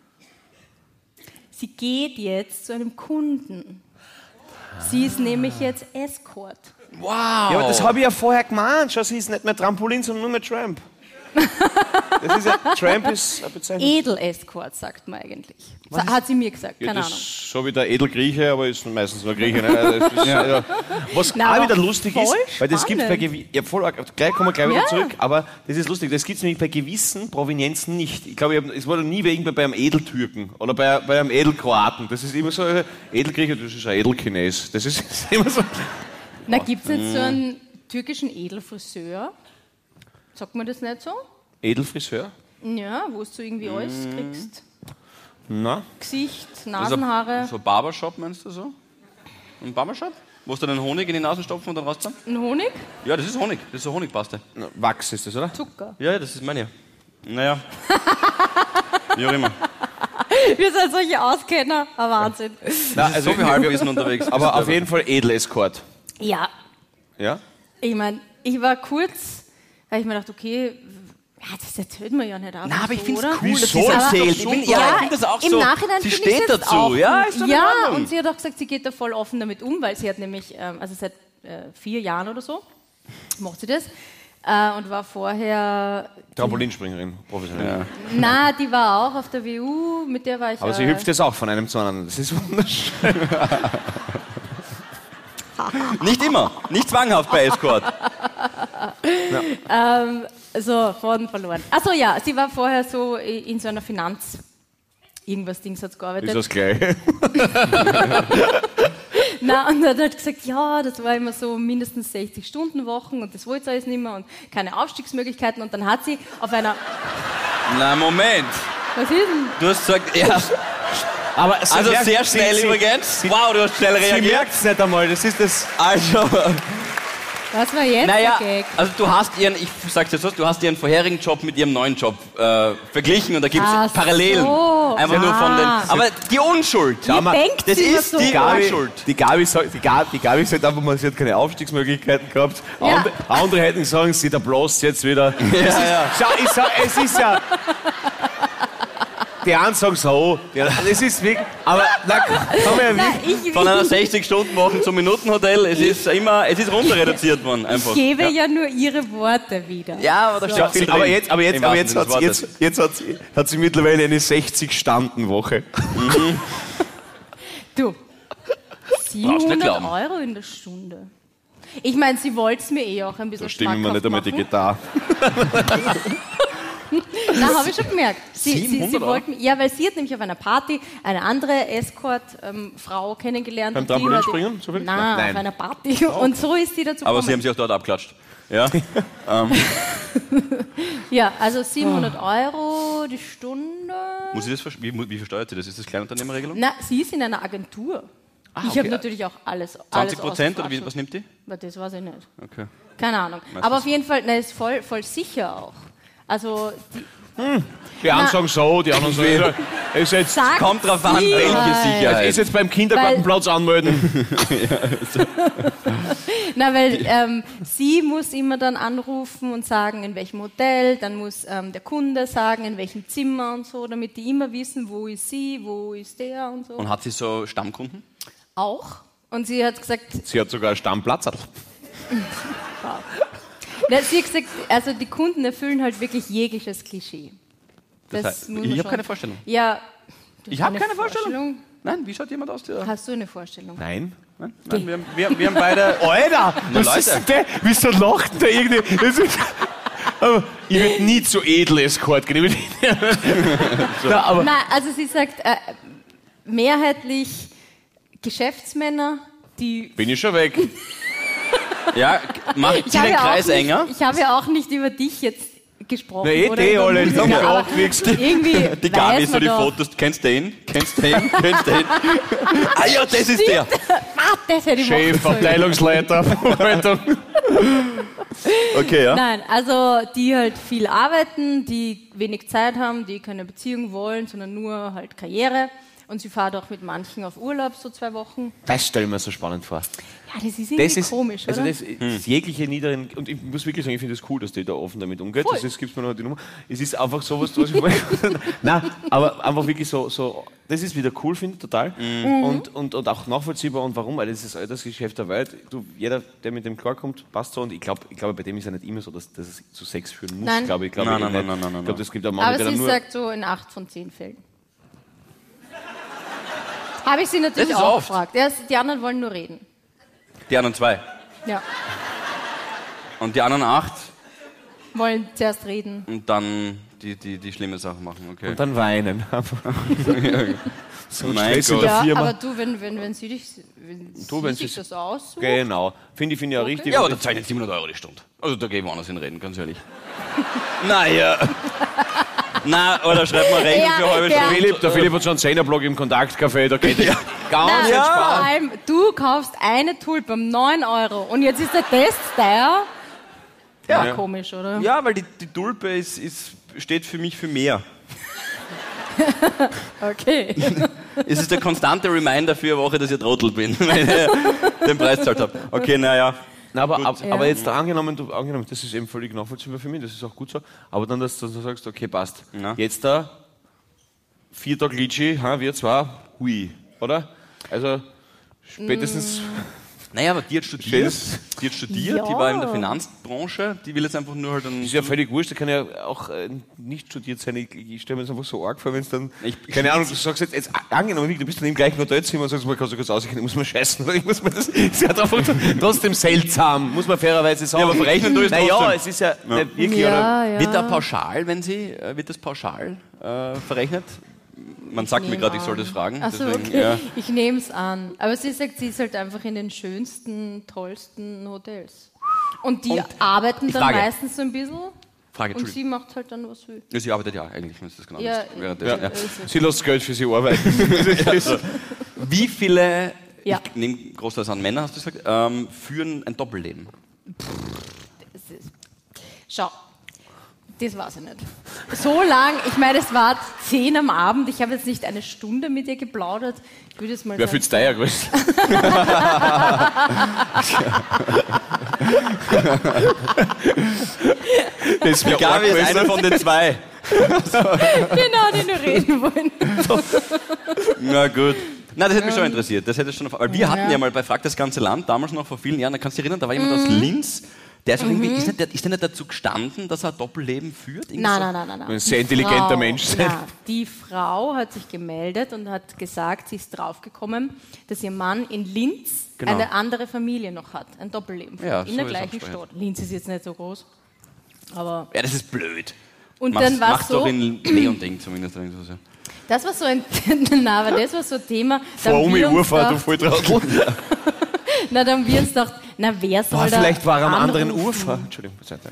sie geht jetzt zu einem Kunden. Sie ist nämlich jetzt Escort. Wow. Ja, aber das habe ich ja vorher gemeint. Schau, sie ist nicht mehr Trampolin, sondern nur mehr Tramp. Das ist ja, Tramp ist eine Bezeichnung. Edel-Escort, sagt man eigentlich. Hat sie mir gesagt, Ja, keine das Ahnung. ist so wie der Edelgrieche, aber ist meistens nur Grieche. Ne? Also das ist, ja. Was Na, auch aber wieder lustig ist, voll weil das gibt bei spannend. gewissen, ja, voll, gleich kommen wir gleich wieder Ja. zurück, aber das ist lustig, das gibt es nämlich bei gewissen Provenienzen nicht. Ich glaube, es war noch nie irgendwie bei einem Edeltürken oder bei einem Edelkroaten. Das ist immer so, Edelgrieche, das ist ein Edelchines. Das ist immer so. Na, gibt es jetzt so einen türkischen Edelfriseur? Sagt man das nicht so? Edelfriseur? Ja, wo du irgendwie alles kriegst. Na? Gesicht, Nasenhaare, So Barbershop meinst du so? Ein Barbershop? Wo du den Honig in die Nase stopfen und dann rausziehen? ein Honig, Ja, das ist Honig. Das ist so Honigpaste. Na, Wachs ist das, oder? Zucker. Ja, das ist meine. Naja. Wie auch immer. Wir sind solche Auskenner, ein Wahnsinn. Na, So viel Halbwissen unterwegs. aber auf jeden Fall Edelescort. Ja, Ja? ich meine, ich war kurz, weil ich mir dachte, okay, ja, das erzählt man ja nicht einfach Na, aber ich so, find's oder? cool, dass Wieso sie es erzählt? erzählt. Ich bin- Ja, ich finde das auch im so. Nachhinein Sie finde ich steht das dazu. auch Ja, gut. ist doch in Ja, Ordnung. und sie hat auch gesagt, sie geht da voll offen damit um, weil sie hat nämlich, also seit 4 Jahren oder so, macht sie das, und war vorher... Trampolinspringerin, professionell. Ja. Na, die war auch auf der WU, mit der war ich... Aber sie hüpft jetzt auch von einem zu anderen. Das ist wunderschön. Nicht immer, nicht zwanghaft bei Escort. So, Faden verloren. Achso, ja, sie war vorher so in so einer Finanz... Irgendwas-Dings hat gearbeitet. Ist das Gleiche? Na, und er hat gesagt, ja, das war immer so mindestens 60-Stunden-Wochen und das wollte sie alles nicht mehr und keine Aufstiegsmöglichkeiten. Und dann hat sie auf einer... Na, Moment. Was ist denn? Du hast gesagt, ja. Aber Also sehr schnell übrigens. Wow, du hast schnell Sie reagiert. merkt es nicht einmal, das ist das... Also... Was war jetzt Naja, der Gag? also du hast ihren, ich sag's jetzt so, du hast ihren vorherigen Job mit ihrem neuen Job verglichen und da gibt's Parallelen. So. Einfach nur von den... Aber die Unschuld. Ihr denkt das immer ist so. die Unschuld. Die Gabi sagt einfach mal, sie hat keine Aufstiegsmöglichkeiten gehabt. Ja. Andere hätten sagen, sie da bloß jetzt wieder. Ja. Schau, es ist ja... Die einen sagen so, es ist wirklich... Aber na, komm her, Von einer 60-Stunden-Woche zum Minutenhotel, es ist runter reduziert worden. Einfach. Ich gebe ja nur ihre Worte wieder. Ja, aber da steht viel drin. aber Im jetzt wahrsten Sinne des Wortes. hat sie mittlerweile eine 60-Stunden-Woche. Du, Brauchst nicht 700 glauben. Euro in der Stunde. Ich meine, sie wollte es mir auch ein bisschen Da stimmen wir nicht einmal die machen. Gitarre. Na, habe ich schon gemerkt. Sie 700 wollten, ja, weil sie hat nämlich auf einer Party eine andere Escort-Frau kennengelernt. Beim und die hat- Trampolinspringen, zufällig? Nein, Nein. auf einer Party. Und so ist sie dazu Aber gekommen. sie haben sich auch dort abklatscht. Ja? Ja, also 700 Euro die Stunde. Muss ich das wie versteuert sie das? Ist das Kleinunternehmerregelung? Na, sie ist in einer Agentur. Ich okay. habe natürlich auch alles 20% oder ausgefrascht. was nimmt die? Aber das weiß ich nicht. Okay. Keine Ahnung. Aber auf jeden Fall, na, ist voll sicher auch. Also, Die einen sagen so, die anderen sagen... Es ist jetzt, sagt Kommt drauf an, sie welche halt. Sicherheit. ist jetzt beim Kindergartenplatz anmelden. Na, weil sie muss immer dann anrufen und sagen, in welchem Hotel, dann muss der Kunde sagen, in welchem Zimmer und so, damit die immer wissen, wo ist sie, wo ist der und so. Und hat sie so Stammkunden? Auch. Und sie hat gesagt, Sie hat sogar einen Stammplatz. na, sie hat gesagt, also die Kunden erfüllen halt wirklich jegliches Klischee. Das heißt, muss man ich habe schon- keine Vorstellung. Ja. du Ich hast habe eine keine Vorstellung. Nein, wie schaut jemand aus? Der Hast du eine Vorstellung? Nein. Nein, wir haben beide... Alter, Na, was Leute. ist denn der? Wieso lacht denn der irgendwie? Das ist, aber ich würde nie zu edel Escort gehen. Na, aber Nein, also sie sagt, mehrheitlich Geschäftsmänner, die... bin ich schon weg. Ja, zieh den Kreis enger. Ich habe ja auch nicht über dich jetzt gesprochen. Na, oder die über alle, die Musiker, haben ja aber auch nichts. irgendwie Die Gabi, weiß so man die doch. Fotos. Kennst du den? Kennst du den? Kennst du den? Ah ja, das ist der. Das hätte ich Chef, machen sollen. Abteilungsleiter, Verwaltung. Okay, ja. Nein, also die halt viel arbeiten, die wenig Zeit haben, die keine Beziehung wollen, sondern nur halt Karriere. Und sie fahrt auch mit manchen auf Urlaub, so 2 Wochen. Das stelle ich mir so spannend vor. Ja, das ist irgendwie komisch, also oder? das ist jegliche niederen, und ich muss wirklich sagen, ich finde es cool, dass die da offen damit umgeht. Voll. Das gibt mir noch die Nummer. Es ist einfach sowas, was ich vorher Nein, aber einfach wirklich so, das ist wieder cool, finde ich total. Und auch nachvollziehbar. Und warum? Weil das ist das Altersgeschäft der Welt. Jeder, der mit dem klarkommt, passt so. Und ich glaube, bei dem ist ja nicht immer so, dass es zu Sex führen muss. Nein. Glaube ich. Nein. Ich glaube, das gibt auch manche, Aber die dann sie nur... sagt so in 8 von 10 Fällen. Habe ich sie natürlich Das ist auch oft. gefragt. Ja, die anderen wollen nur reden. Die anderen 2. Ja, Und die anderen 8 wollen zuerst reden. und dann die schlimme Sachen machen. Okay. Und dann weinen. So Mein Stress in Gott. der Ja, Firma. aber du, wenn sie dich, wenn sich sie- das aussucht, Genau. Finde ich auch richtig. Ja, aber da zahlen jetzt 700 Euro die Stunde. Also da gehen wir woanders hin reden, ganz ehrlich. Naja. Na, oder schreib mal Rechnung Ja, für halbe der- Stunde. Der Philipp hat schon einen 10er-Blog im Kontaktcafé, da geht es ganz Nein, vor entspannt. allem, du kaufst eine Tulpe um 9 Euro und jetzt ist der Test teuer. Ja, komisch, oder? Ja, weil die Tulpe steht für mich für mehr. Okay. Es ist der konstante Reminder für eine Woche, dass ich ein Trottel bin, weil ich den Preis gezahlt habe. Okay, naja. Na, aber, Ja. aber jetzt angenommen, das ist eben völlig nachvollziehbar für mich, das ist auch gut so, aber dann, dass du sagst, okay, passt. Ja. Jetzt da, 4 Tage Litschi, wir 2, hui, oder? Also spätestens Naja, aber die hat studiert, die Ja. war in der Finanzbranche, die will jetzt einfach nur halt Das ist ja völlig wurscht, da kann ja auch nicht studiert sein. Ich stelle mir das einfach so arg vor, wenn es dann, keine Ahnung, du sagst jetzt angenommen, du bist dann im gleichen Hotelzimmer und sagst, kannst du kurz ausrechnen, ich muss mal scheißen, oder ich muss mir das ist ja trotzdem seltsam, muss man fairerweise sagen. Ja, aber verrechnen du es naja, trotzdem. es ist ja nicht wirklich, Ja, oder? ja. Wird da pauschal, wird das pauschal verrechnet? Man sagt mir gerade, ich soll das fragen. Achso, deswegen, okay. ja. Ich nehme es an. Aber sie sagt, sie ist halt einfach in den schönsten, tollsten Hotels. Und die arbeiten dann Frage. meistens so ein bisschen. Frage, Und Entschuldigung. sie macht halt dann, was sie will. Ja, sie arbeitet ja eigentlich, wenn es das genau Ja, ist. Währenddessen, ja. Sie lässt Geld für sie arbeiten. Wie viele, Ja. ich nehme großteils an Männer, hast du gesagt, führen ein Doppelleben? Schau, das weiß ich nicht. So lang, ich meine, es war 10 am Abend, ich habe jetzt nicht eine Stunde mit ihr geplaudert. Ich würde es mal Wer sagen. fühlt's dir größt? Das Die Gabi ist eine von den zwei. Genau, die nur reden wollen. Na gut. Nein, das hätte mich schon interessiert. Das hätte schon, weil wir hatten ja mal bei Frag das ganze Land, damals noch vor vielen Jahren, da kannst du dich erinnern, da war jemand aus Linz, der ist auch irgendwie, ist der nicht dazu gestanden, dass er ein Doppelleben führt? Irgendwie so? Nein. Ein sehr intelligenter Mensch sein. Nein, die Frau hat sich gemeldet und hat gesagt, sie ist draufgekommen, dass ihr Mann in Linz Genau. eine andere Familie noch hat, ein Doppelleben führt, Ja, in so der ist gleichen auch Stadt. Linz ist jetzt nicht so groß, aber Ja, das ist blöd. und dann war es Macht doch so, in Leonding zumindest. Oder so. das war so ein, nein, aber das war so ein Thema. Da Vor haben wir uns Urfahrt, du gedacht- Volltrottel. Na, da haben wir uns gedacht, na, wer soll da Vielleicht war er am anderen anrufen? Ufer. Entschuldigung, Seite.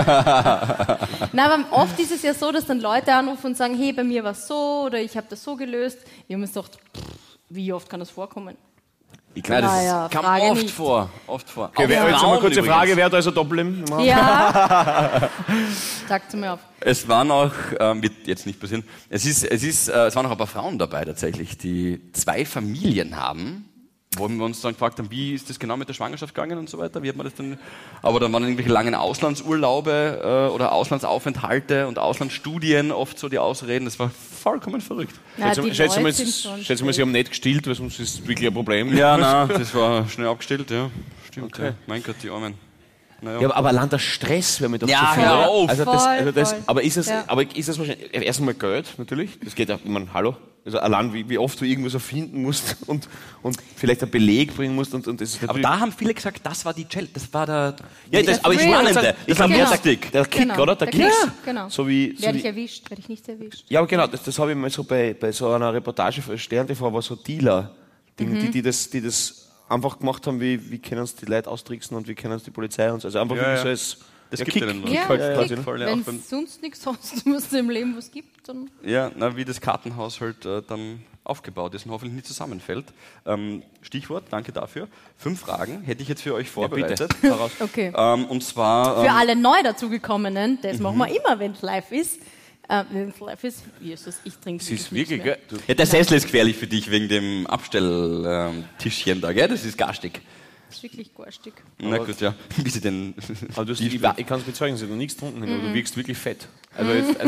Na, aber oft ist es ja so, dass dann Leute anrufen und sagen, hey, bei mir war es so oder ich habe das so gelöst. Wir haben uns gedacht, wie oft kann das vorkommen? Ich glaube, das Naja, kam Frage oft nicht. vor. Oft vor. Okay, Auch jetzt Frauen mal kurze übrigens. Frage, wer hat also Doppelleben? Ja. Sagt mir auf. Es war noch, wird jetzt nicht passieren, es waren noch ein paar Frauen dabei tatsächlich, die 2 Familien haben, wo wir uns dann gefragt haben, wie ist das genau mit der Schwangerschaft gegangen und so weiter, wie hat man das denn, aber dann waren irgendwelche langen Auslandsurlaube oder Auslandsaufenthalte und Auslandsstudien oft so die Ausreden, das war vollkommen verrückt. Na, die Schätze mal, Leute sind schon sie haben nicht gestillt, weil sonst ist es wirklich ein Problem. Ja, nein, das war schnell abgestellt, ja. Stimmt, ja. Mein Gott, die Armen. Naja. Ja, aber allein der Stress wäre mir doch Ja, zu viel. hör oder? auf. Also das, Voll. aber ist es Ja. wahrscheinlich erst einmal Geld natürlich? Das geht auch, ich meine, hallo. Also allein wie oft du irgendwas erfinden musst und vielleicht einen Beleg bringen musst und das ist Aber natürlich. da haben viele gesagt, das war die Challenge, das war der Ja, das, aber ich Thrill. meine, Spannende. ich war glaube, Genau. lustig. der Kick, Genau, oder? Der der Kick. Kick, genau. So wie, Werde ich erwischt, werde ich nicht erwischt. ja, aber genau, das habe ich mal so bei so einer Reportage für Stern TV, war so Dealer, die das einfach gemacht haben, wie können es die Leute austricksen und wie können es die Polizei und so. Also einfach Ja, wirklich ja. so als Das ja, gibt Kick. ihnen was. Ja, halt Kick. quasi, ne? Voll, ja, auch Wenn beim- es sonst nichts hast, was im Leben was gibt, dann... Ja, na, wie das Kartenhaus halt dann aufgebaut ist und hoffentlich nicht zusammenfällt. Stichwort, danke dafür. 5 Fragen hätte ich jetzt für euch vorbereitet. Heraus. Okay. Und zwar, Für alle neu dazugekommenen, das machen wir immer, wenn es live ist. Wenn es live ist, Jesus, ich trinke Sie ist nichts wirklich, mehr. gell? ja, der Sessel ist gefährlich für dich wegen dem Abstelltischchen da, gell? Das ist garstig. Das ist wirklich garstig. Na gut, ja. Wie sie denn... Aber ich kann es bezeugen, sie hat noch nichts getrunken, aber du wirkst wirklich fett. Also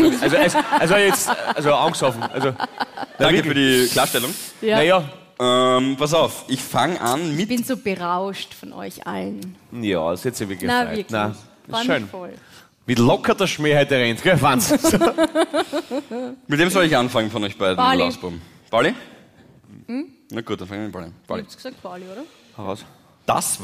angesoffen. Danke für die Klarstellung. Ja. Naja, Pass auf, ich fange an Ich mit... bin so berauscht von euch allen. ja, das hätte sie wirklich Na, gefreut. wirklich. Nein, das ist Fand ich schön. voll. Wie locker der Schmäh heute rennt, gell? Wahnsinn. Mit wem soll ich anfangen von euch beiden, Bali. Lausbaum? Bali? Na gut, dann fangen wir mit Bali. Ich Bali. hab's gesagt, Bali, oder? Heraus. Das,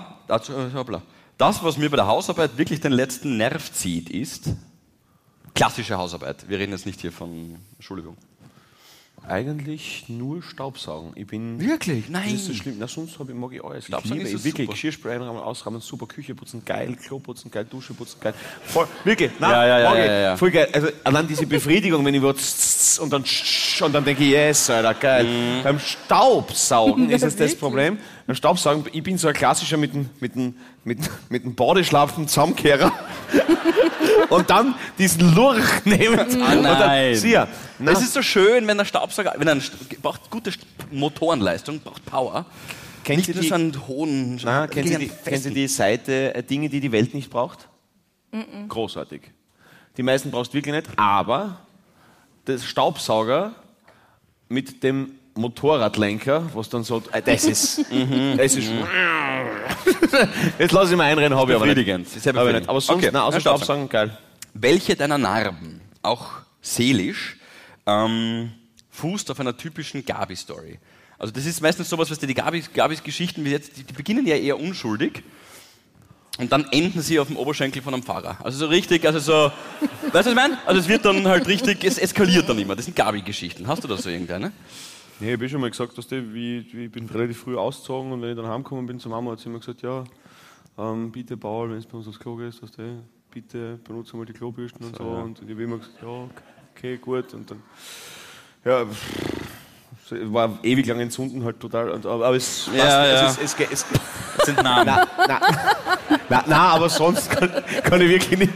was mir bei der Hausarbeit wirklich den letzten Nerv zieht, ist klassische Hausarbeit. Wir reden jetzt nicht hier von Entschuldigung. Eigentlich nur Staubsaugen. Ich bin. Wirklich? Das ist so schlimm. Na, sonst mag ich alles. Staubsaugen Ich liebe ist wirklich super. Geschirrspray einrahmen, ausrahmen, super. Küche putzen, geil. Klo putzen, geil. Dusche putzen, geil. Voll, wirklich. Nein, Ja. Voll geil. Also allein diese Befriedigung, wenn ich und dann denke ich, yes, Alter, geil. Beim Staubsaugen ist es das Wirklich? Problem. Beim Staubsaugen, ich bin so ein klassischer mit dem Badeschlapfen Zusammenkehrer. Und dann diesen Lurch nehmen. Und dann, nein. sieh, Es ist so schön, wenn der Staubsauger, braucht gute Motorenleistung, braucht Power. Kennt Nicht ihr nur die- so einen hohen... Kennen Sie die Seite Dinge, die die Welt nicht braucht? Großartig. Die meisten brauchst du wirklich nicht, aber der Staubsauger mit dem Motorradlenker, was dann so, das ist, das ist, jetzt lasse ich mal einrennen, habe ich aber Befriedigend. nicht. Sehr befriedigend. Aber sonst, Okay. nein, außer Na, Staubsaugen. Staubsaugen, geil. Welche deiner Narben, auch seelisch, fußt auf einer typischen Gabi-Story? Also das ist meistens sowas, was die Gabis Geschichten, wie jetzt, die beginnen ja eher unschuldig und dann enden sie auf dem Oberschenkel von einem Pfarrer. Also so richtig, also so, weißt du, was ich meine? Also es wird dann halt richtig, es eskaliert dann immer. Das sind Gabi-Geschichten. Hast du da so irgendeine? Nee, ich habe schon mal gesagt, dass ich bin relativ früh ausgezogen und wenn ich dann heimgekommen bin zur Mama, hat sie immer gesagt, ja, bitte Paul, wenn du bei uns aufs Klo gehst, bitte benutze mal die Klobürsten und so. Und ich habe immer gesagt, ja, okay, gut. Und dann, ja, war ewig lang entzünden halt total. Aber es Das sind Namen. Nein, aber sonst kann ich wirklich nicht.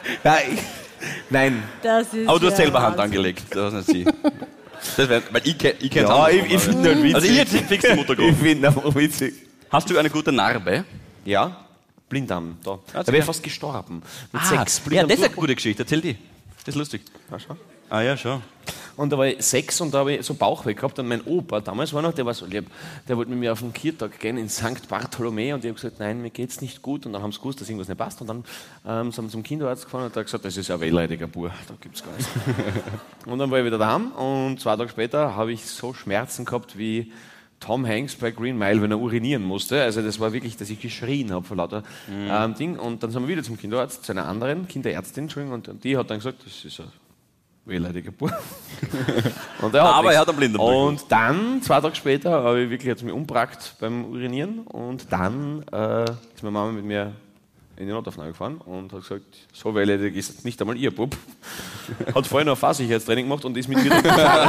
Nein. Das ist Aber du hast selber Hand Wahnsinn. angelegt, das nicht sie. Das wär, weil ich kenne Ja, ich finde halt witzig. Also ich hätte fix die Mutter Ich geholt. finde einfach witzig. Hast du eine gute Narbe? Ja, Blinddarm, da. Da okay. wäre ich fast gestorben. Mit 6 Ja, Blinddarm. das ist eine gute Geschichte, erzähl die. Das ist lustig. Ja, schau. Ah ja, schon. Und da war ich 6 und da habe ich so Bauchweh gehabt. Und mein Opa, damals war noch, der war so lieb, der wollte mit mir auf den Kirtag gehen in St. Bartholomä und ich habe gesagt, nein, mir geht's nicht gut. Und dann haben sie gewusst, dass irgendwas nicht passt. Und dann sind wir zum Kinderarzt gefahren und der hat gesagt, das ist ja ein wehleidiger Bub, da gibt's gar nichts. Und dann war ich wieder daheim und 2 Tage später habe ich so Schmerzen gehabt wie Tom Hanks bei Green Mile, wenn er urinieren musste. Also das war wirklich, dass ich geschrien habe vor lauter Ding. Und dann sind wir wieder zum Kinderarzt, zu einer anderen Kinderärztin, Entschuldigung, und die hat dann gesagt, das ist ein wehleidiger Bub. Und Aber er hat einen Blinden. Und dann, 2 Tage später, habe ich wirklich jetzt mich umgebracht beim Urinieren und dann ist meine Mama mit mir in die Notaufnahme gefahren und hat gesagt, so wehleidig ist nicht einmal ihr Bub. Hat vorher noch ein Fahrsicherheitstraining gemacht und ist mit mir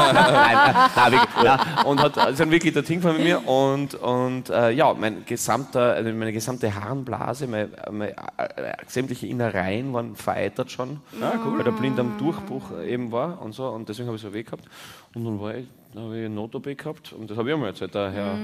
und ist dann wirklich dorthin gefahren mit mir und ja, meine gesamte Harnblase, meine sämtliche Innereien waren vereitert schon, weil der Blinddarmdurchbruch eben war und so und deswegen habe ich so weh gehabt und dann habe ich eine Not-OP gehabt und das habe ich auch mal erzählt, der Herr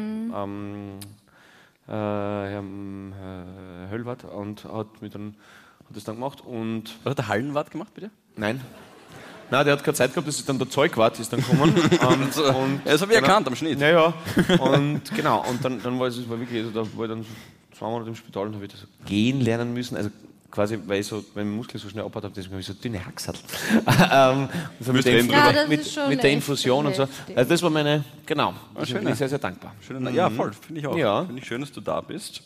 Höllwart und hat das dann gemacht und Was hat der Hallenwart gemacht, bitte? nein, der hat keine Zeit gehabt, das ist dann der Zeugwart ist dann gekommen und Das habe ich erkannt am Schnitt. naja, und genau, und dann war es war wirklich, also da war ich dann 2 Monate im Spital und habe ich das gehen lernen müssen, also quasi, weil ich so, mein Muskel so schnell abgebaut habe, deswegen habe ich so dünne Haxel. So mit der Infusion und so. Also das war meine, genau, also bin ich sehr, sehr dankbar. Ja, voll, finde ich auch. Ja. Finde ich schön, dass du da bist.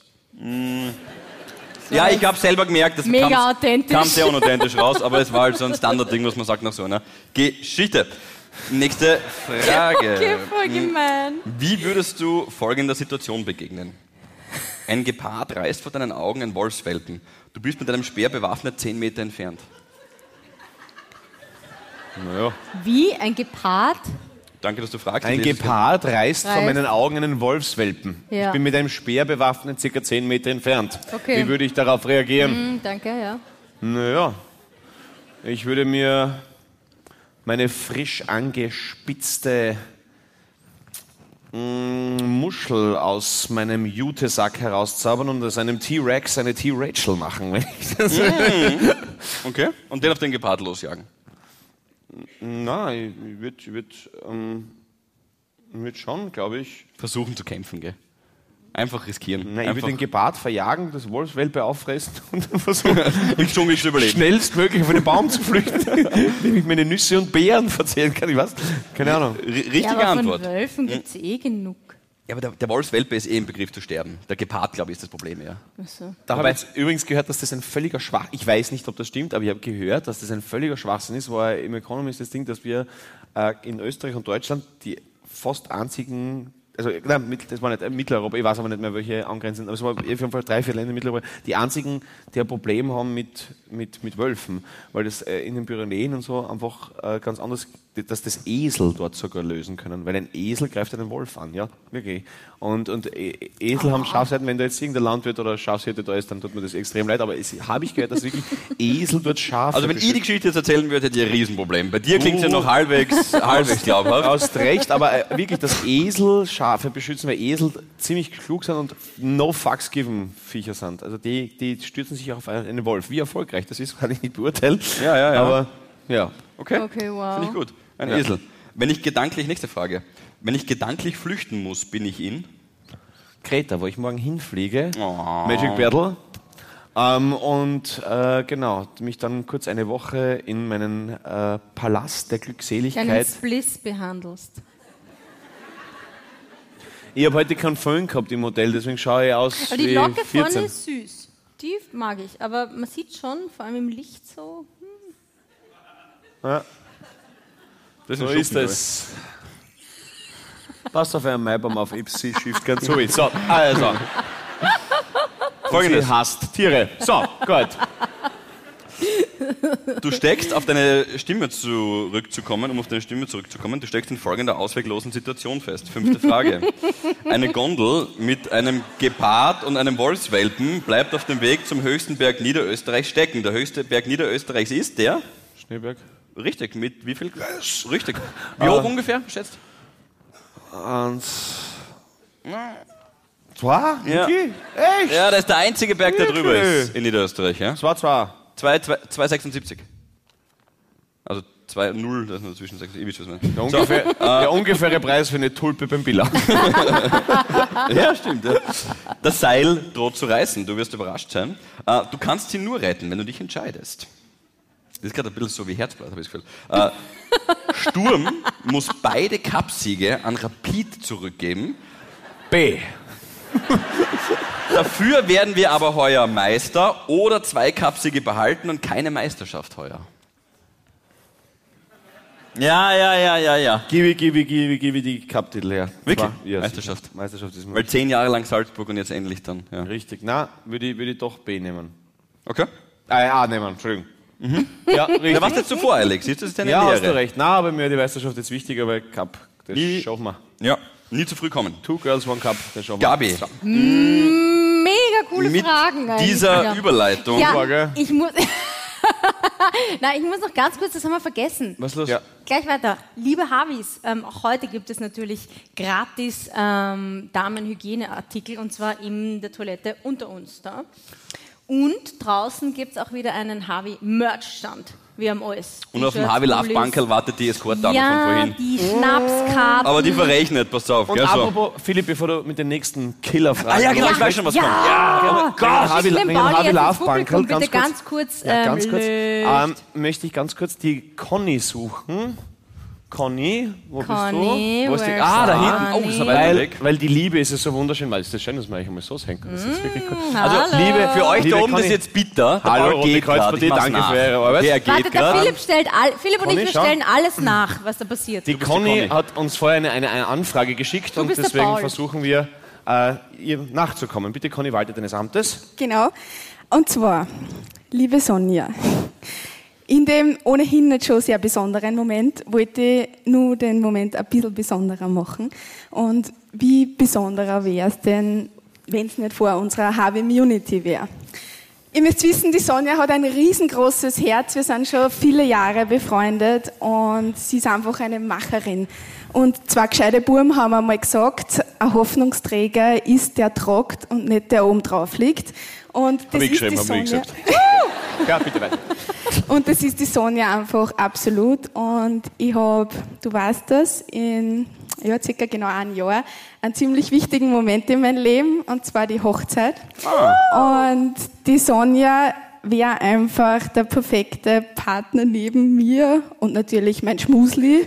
Ja, ich habe selber gemerkt, das Mega authentisch. kam sehr unauthentisch raus, aber es war halt so ein Standardding, was man sagt nach so einer Geschichte. Nächste Frage. Okay, voll gemein. Wie würdest du folgender Situation begegnen? Ein Gepard reißt vor deinen Augen ein Wolfswelpen. Du bist mit deinem Speer bewaffnet 10 Meter entfernt. Naja. Wie ein Gepard? Danke, dass du fragst. Ein Gepard reißt vor meinen Augen einen Wolfswelpen. Ja. Ich bin mit einem Speer bewaffnet, ca. 10 Meter entfernt. Okay. Wie würde ich darauf reagieren? Danke, ja. Naja, ich würde mir meine frisch angespitzte Muschel aus meinem Jutesack herauszaubern und aus einem T-Rex eine T-Rachel machen. Wenn ich das Okay, und den auf den Gepard losjagen. Nein, ich würde schon, glaube ich. Versuchen zu kämpfen, gell? Einfach riskieren. Nein, ich würde den Gepard verjagen, das Wolfswelpe auffressen und dann versuchen, im Dschungel zu überleben. schnellstmöglich auf einen Baum zu flüchten, indem ich meine Nüsse und Beeren verzehren kann. Ich weiß, keine Ahnung. Richtige Ja, aber Antwort. von Wölfen gibt es genug. Ja, aber der Wolfswelpe ist im Begriff zu sterben. Der Gepard, glaube ich, ist das Problem, ja. Also. Da habe ich übrigens gehört, dass das ein völliger Schwachsinn ist. Ich weiß nicht, ob das stimmt, aber ich habe gehört, dass das ein völliger Schwachsinn ist. War im Economist das Ding, dass wir in Österreich und Deutschland die fast einzigen, also nein, das war nicht Mitteleuropa, ich weiß aber nicht mehr, welche angrenzenden, aber es war auf jeden Fall 3, 4 Länder in Mitteleuropa, die einzigen, die ein Problem haben mit Wölfen, weil das in den Pyrenäen und so einfach ganz anders, dass das Esel dort sogar lösen können, weil ein Esel greift einen Wolf an, ja, wirklich. Und Esel haben Schafshirten, wenn da jetzt irgendein Landwirt oder Schafshirte da ist, dann tut mir das extrem leid, aber habe ich gehört, dass wirklich Esel dort Schafe Also wenn ich die Geschichte jetzt erzählen würde, hätte ich ein Riesenproblem. Bei dir klingt es ja noch halbwegs glaubhaft. Du hast recht, aber wirklich, dass Esel Schafe beschützen, weil Esel ziemlich klug sind und no fucks given Viecher sind. Also die stürzen sich auch auf einen Wolf. Wie erfolgreich das ist, kann ich nicht beurteilen. Ja. Aber ja. Okay, Okay, wow. finde ich gut. Ein Esel. Wenn ich gedanklich, nächste Frage. Wenn ich gedanklich flüchten muss, bin ich in Kreta, wo ich morgen hinfliege. Oh. Magic Battle. Genau, mich dann kurz eine Woche in meinen Palast der Deinen Glückseligkeit. Spliss behandelst. Ich habe heute keinen Föhn gehabt im Hotel, deswegen schaue ich aus Aber die wie Locke 14. vorne ist süß. Die mag ich, aber man sieht schon, vor allem im Licht so. Ja. Das So ein ist Schuppen, es. Passt auf einen Maibaum auf, Ipsi Shift ganz so. So, also. Folgendes. Sie hasst Tiere. So, gut. Du steckst, auf deine Stimme zurückzukommen, du steckst in folgender ausweglosen Situation fest. 5. Frage. Eine Gondel mit einem Gepard und einem Wolfswelpen bleibt auf dem Weg zum höchsten Berg Niederösterreichs stecken. Der höchste Berg Niederösterreichs ist der? Schneeberg. Richtig, mit wie viel? Richtig. Wie hoch ungefähr, schätzt? 1, 2? Ja. Okay. Echt? Ja, das ist der einzige Berg, der drüber Wirklich? ist in Niederösterreich. Ja? 2. 2,76. Also 2,0, das ist nur zwischen 6. Der ungefähre Preis für eine Tulpe beim Billa. Ja, stimmt. Ja. Das Seil droht zu reißen, du wirst überrascht sein. Du kannst sie nur retten, wenn du dich entscheidest. Das ist gerade ein bisschen so wie Herzblatt, habe ich das Gefühl. Sturm muss beide Cupsiege an Rapid zurückgeben. B. Dafür werden wir aber heuer Meister oder 2 Cupsiege behalten und keine Meisterschaft heuer. Ja. Gib die Cup-Titel her. Wirklich? Ja, Meisterschaft. sicher. Meisterschaft ist Weil 10 Jahre lang Salzburg und jetzt endlich dann. Ja. richtig. Na, würde ich doch B nehmen. Okay. A nehmen, Entschuldigung. Ja, richtig. Da warst du jetzt so voreilig, siehst du, das ist eine Ja, hast du Lehre. recht. Na, aber mir die Meisterschaft jetzt wichtiger, weil Cup, das Nie- schaffen wir. Ja, nie zu früh kommen. 2 Girls, 1 Cup, das schaffen wir. Gabi, Mega coole mit Fragen. eigentlich. dieser Ja. Überleitung. Ja, Frage. ich muss. Nein, ich muss noch ganz kurz, das haben wir vergessen. Was ist los? Ja. Gleich weiter. Liebe Havis, auch heute gibt es natürlich gratis Damenhygieneartikel und zwar in der Toilette unter uns da. Und draußen gibt es auch wieder einen Havi-Merch-Stand. Wir haben alles. Und auf dem T-Shirts, Havi Love Pullis. Bankerl wartet die Escort-Dame von Ja, vorhin. die Schnapskarten. Aber die verrechnet, pass auf. Und Gell, so. apropos, Philipp, bevor du mit den nächsten Killer-Fragen... Ah ja, genau, ich weiß schon, was kommt. Ja, Harvey Pauli jetzt ins Love Publikum, Bankerl, bitte ganz kurz. ganz kurz. Löst. Möchte ich ganz kurz die Conny suchen. Conny, wo Conny, bist du? Wo ist die? where's Ah, da hinten. Oh, Conny? ist er weiter weg. Weil die Liebe ist ja so wunderschön, weil es ist schön, dass man euch einmal so sehen kann. Das ist wirklich cool. Also, Hallo. Liebe, für euch Liebe da oben Conny. das ist jetzt bitter. Der Hallo, Paul Rote geht Kreuz grad. bei Ich dir, mach's danke nach. für eure Arbeit. Wer Warte, geht der gerade? Philipp und Conny, ich, wir schau. stellen alles nach, was da passiert. Die bist die Conny Conny. hat uns vorher eine Anfrage geschickt und bist der deswegen Paul. versuchen wir, ihr nachzukommen. Bitte, Conny, walte deines Amtes. Genau. Und zwar, liebe Sonja, in dem ohnehin nicht schon sehr besonderen Moment wollte ich nur den Moment ein bisschen besonderer machen. Und wie besonderer wäre es denn, wenn es nicht vor unserer Havi-Immunity wäre? Ihr müsst wissen, die Sonja hat ein riesengroßes Herz. Wir sind schon viele Jahre befreundet und sie ist einfach eine Macherin. Und 2 gescheite Buben haben einmal gesagt, ein Hoffnungsträger ist, der tragt und nicht der oben drauf liegt. Und das Hab ich ist die geschrieben, hab ich Sonja. gesagt. Ja, bitte weiter. Und das ist die Sonja einfach absolut. Und ich habe, du weißt das, in circa genau 1 Jahr einen ziemlich wichtigen Moment in meinem Leben, und zwar die Hochzeit. Und die Sonja wäre einfach der perfekte Partner neben mir und natürlich mein Schmusli,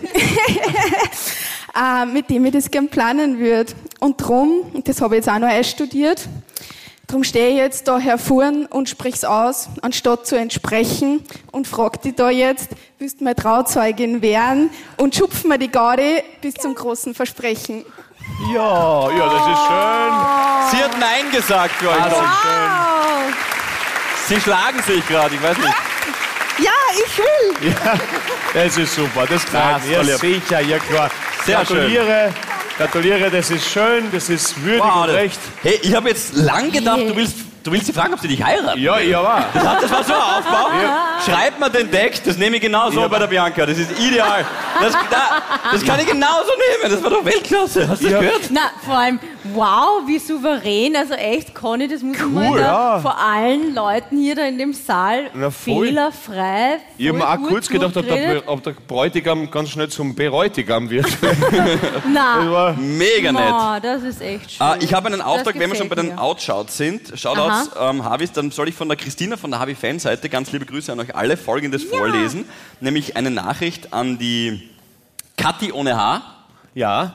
mit dem ich das gern planen würde. Und drum, das habe ich jetzt auch noch einstudiert, drum stehe ich jetzt da hervorn und sprich's aus, anstatt zu entsprechen, und frag dich da jetzt, willst du meine Trauzeugin werden, und schupfen wir die Gaudi bis zum großen Versprechen. Ja, das ist schön. Sie hat Nein gesagt für euch. Das da. ist schön. Sie schlagen sich gerade, ich weiß nicht. Ja, ich will! Das ist super, das Krass, freut mich. Ja, Oliver. sicher, ja klar. Sehr Gratuliere, das ist schön, das ist würdig und recht. Hey, ich habe jetzt lang gedacht, du willst sie fragen, ob sie dich heiraten. Ja, war. Das war so ein Aufbau. Schreib mir den Text, das nehme ich genauso bei der Bianca. Das ist ideal. Das kann ich genauso nehmen. Das war doch Weltklasse. Hast du das gehört? Na, vor allem, Wow, wie souverän. Also echt, Conny, das muss man mal da vor allen Leuten hier da in dem Saal fehlerfrei. Ich habe mir auch kurz gedacht, ob der Bräutigam ganz schnell zum Bräutigam wird. Nein. Mega nett. Oh, das ist echt schön. Ich habe einen Auftrag, wenn wir schon bei den mir. Outshouts sind. Shoutouts, Havis, dann soll ich von der Christina von der Havi-Fanseite, ganz liebe Grüße an euch alle, Folgendes vorlesen. Nämlich eine Nachricht an die Kathi ohne H. Ja.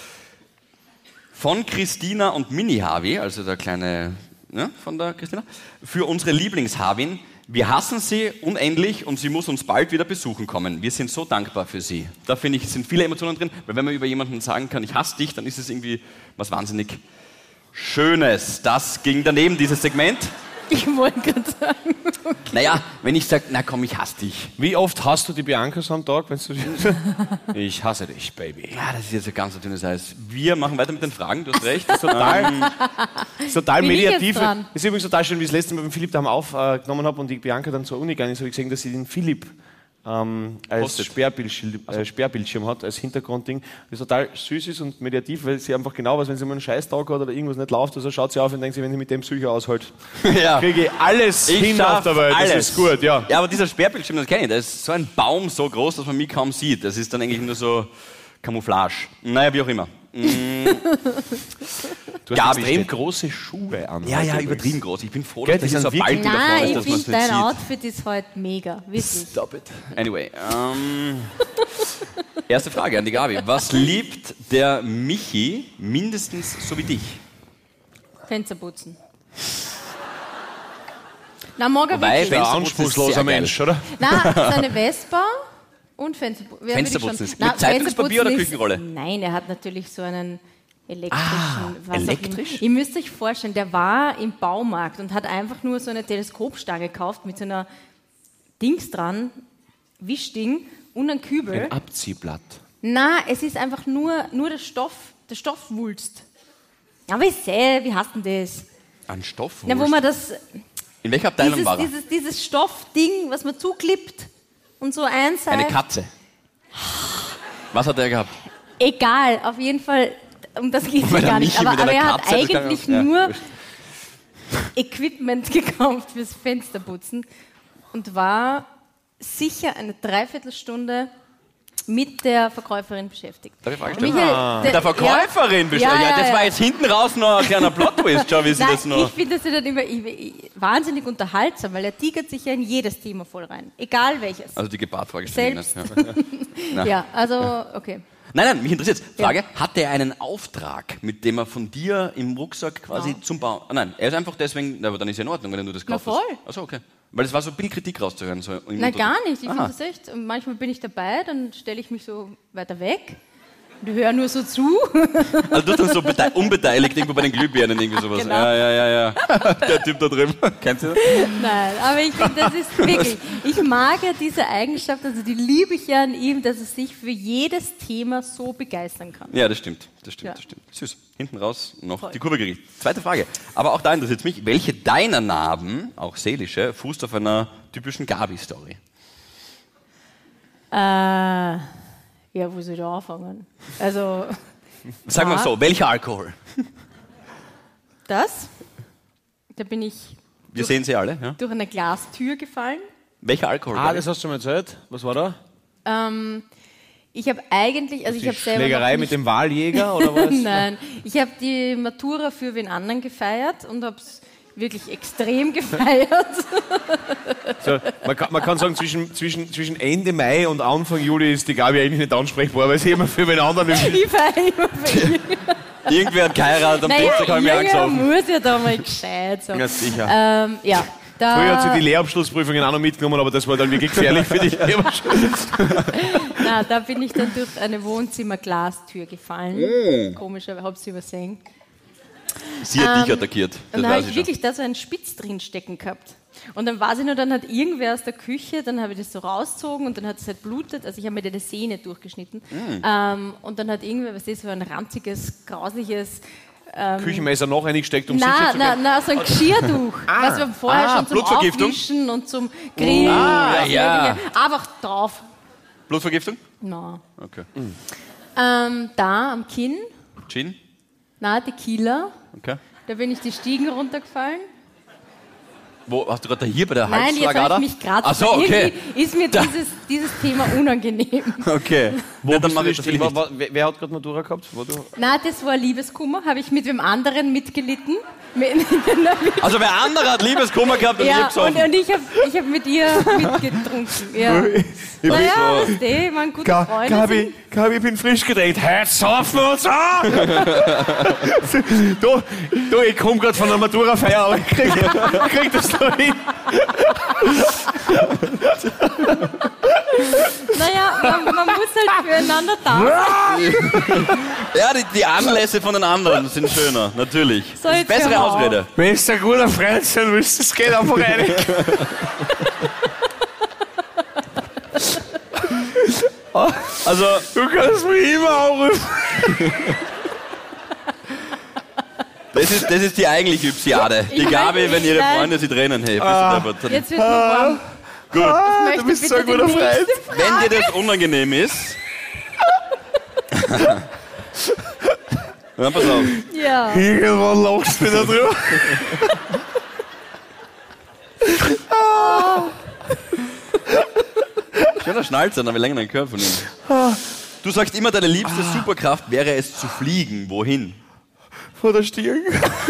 Von Christina und Mini-Havi, also der kleine von der Christina, für unsere Lieblingshavin. Wir hassen sie unendlich und sie muss uns bald wieder besuchen kommen. Wir sind so dankbar für sie. Da finde ich, sind viele Emotionen drin, weil wenn man über jemanden sagen kann, ich hasse dich, dann ist es irgendwie was wahnsinnig Schönes. Das ging daneben, dieses Segment. Ich wollte gerade sagen. Okay. Naja, wenn ich sage, na komm, ich hasse dich. Wie oft hast du die Bianca so am Tag, wenn du ich hasse dich, Baby. Ja, das ist jetzt ein ganz dünnes Eis. Wir machen weiter mit den Fragen, du hast recht. Das ist total mediativ. Ich jetzt ist übrigens total schön, wie ich das letzte Mal mit dem Philipp daheim aufgenommen habe und die Bianca dann zur Uni gegangen ist, habe ich gesehen, dass sie den Philipp als Sperrbildschirm hat, als Hintergrundding, das total süß ist und mediativ, weil sie einfach genau weiß, wenn sie mal einen Scheißtag hat oder irgendwas nicht läuft, also schaut sie auf und denkt sie, wenn sie mit dem Psycho aushält, kriege ich alles hin auf der Welt, das ist gut, ja. Ja, aber dieser Sperrbildschirm, das kenne ich, der ist so ein Baum so groß, dass man mich kaum sieht. Das ist dann eigentlich nur so Camouflage. Naja, wie auch immer. Du hast extrem große Schuhe an. Ja, übertrieben groß. Ich bin froh, dass das das so sind Balken davor Nein, ist, ich dass man es finde, nicht dein sieht. Outfit ist heute mega. Wirklich. Stop it. Anyway, erste Frage an die Gabi. Was liebt der Michi mindestens so wie dich? Fenster putzen. Na, morgen Wobei, wirklich. Fensterputzen ist Anspruchsloser sehr geil. Mensch, oder? Nein, seine Vespa und Fensterputzen. Fensterputzen ist mit Zeitungspapier oder Küchenrolle? Nein, er hat natürlich so einen elektrischen. Was elektrisch? Ihr müsst euch vorstellen, der war im Baumarkt und hat einfach nur so eine Teleskopstange gekauft mit so einer Dings dran, Wischding und ein Kübel. Ein Abziehblatt. Na, es ist einfach nur der Stoffwulst. Ja, wie heißt denn das? An Stoff? Na, wo man das... In welcher Abteilung war er? Dieses Stoffding, was man zuklippt und so einseift. Eine Katze. Was hat er gehabt? Egal, auf jeden Fall, um das geht es Weil der gar nicht. Michi mit Aber einer er hat Katze, das kann eigentlich ja, nur wurscht. Equipment gekauft fürs Fensterputzen und war sicher eine Dreiviertelstunde mit der Verkäuferin beschäftigt. Darf ich Frage stellen? Michael, Mit der Verkäuferin beschäftigt? Ja, das war jetzt hinten raus noch ein kleiner Plot-Twist. Schau, wie sie das Nein, noch... ich finde das ja dann immer wahnsinnig unterhaltsam, weil er tigert sich ja in jedes Thema voll rein. Egal welches. Also die Gebartfrage stellen. Selbst. Ja. Ja, also, okay. Nein, mich interessiert Frage, hat er einen Auftrag, mit dem er von dir im Rucksack quasi zum Bauen... Nein, er ist einfach deswegen... Aber dann ist ja in Ordnung, wenn er nur das kauft. Na voll. Achso, okay. Weil es war so ein bisschen Kritik rauszuhören. So Nein, gar nicht. Ich finde Aha. das echt. Manchmal bin ich dabei, dann stelle ich mich so weiter weg und höre nur so zu. Also du dann so unbeteiligt irgendwo bei den Glühbirnen irgendwie sowas. Genau. Ja. Der Typ da drüben. Kennst du das? Nein, aber ich finde, das ist wirklich. Ich mag ja diese Eigenschaft, also die liebe ich ja an ihm, dass er sich für jedes Thema so begeistern kann. Ja, das stimmt. Ja. Süß. Hinten raus noch Voll. die Kurve gekriegt. Zweite Frage. Aber auch da interessiert es mich. Welche deiner Narben, auch seelische, fußt auf einer typischen Gabi-Story? Ja, wo soll ich da anfangen? Also, Sag mal so, welcher Alkohol? das, da bin ich Wir sehen sie alle. Ja? durch eine Glastür gefallen. Welcher Alkohol? Ah, Gabi? das hast du schon mal erzählt. Was war da? Ich habe eigentlich, also ich Die habe selber Schlägerei noch mit nicht, dem Wahljäger oder was? Nein, ich habe die Matura für wen anderen gefeiert und habe es wirklich extrem gefeiert. So, man kann sagen, zwischen Ende Mai und Anfang Juli ist die Gabi eigentlich nicht ansprechbar, weil sie immer für wen anderen... Ich feiere immer für ihn. Irgendwer hat geheiratet, am Dienstag habe ich mich Jünger angesoffen. muss ja da mal gescheit sein. Ja, sicher. Ja, da, Früher hat sie die Lehrabschlussprüfungen auch noch mitgenommen, aber das war dann wirklich gefährlich für dich. na, da bin ich dann durch eine Wohnzimmerglastür gefallen. Komischerweise, habe sie übersehen. Sie hat dich attackiert. Das Und dann habe weiß ich ich wirklich da so einen Spitz drin stecken gehabt. Und dann war sie nur, dann hat irgendwer aus der Küche, dann habe ich das so rausgezogen und dann hat es halt blutet, also ich habe mir die Sehne durchgeschnitten. Und dann hat irgendwer, was ist so ein ranziges, grausliches... Küchenmesser noch reingesteckt, um sicher zu gehen. Nein, so ein Geschirrtuch. Was wir vorher schon zum Blutvergiftung? Aufwischen und zum Grillen. ja. Einfach drauf. Blutvergiftung? No. Okay. Da am Kinn. Gin? Na, Tequila. Okay. Da bin ich die Stiegen runtergefallen. Wo, hast du gerade hier bei der Nein, jetzt Halsschlagader? habe ich mich gerade... Ach so, okay. Irgendwie ist mir dieses Thema unangenehm. Okay. Wo dann mache ich bist das du nicht. wer hat gerade Matura gehabt? Na, das war Liebeskummer. Habe ich mit wem anderen mitgelitten. Also wer andere hat Liebeskummer gehabt und ich Ja, hab so. und ich hab mit ihr mitgetrunken. Ja. Naja, ich meine, gute Freunde. Gabi, ich bin frisch gedreht. Heute saufen wir uns an! du, ich komme gerade von der Matura-Feier, aber ich krieg das noch hin. Naja, man muss halt füreinander da sein. Ja, die Anlässe von den anderen sind schöner, natürlich. So, Das ist jetzt bessere hör mal auf. Ausrede. Wenn du ein guter Freund sein willst, das geht einfach rein. Also, Du kannst mich immer anrufen. das ist die eigentliche Ypsiade. Die Ich Gabi, weiß wenn ihre nicht, Freunde sie trennen. Hey, bist du deppert. Jetzt wird mir warm. Gut. Ich möchte du bist so bitte ein guter die Freund. nächste Frage. Wenn dir das unangenehm ist. Dann pass auf. Ja. Irgendwann lachst du wieder drüber. Schöner Schnalzer, aber länger ein Körper von ihm. Du sagst immer, deine liebste Superkraft wäre es zu fliegen. Wohin? Vor der Stirn.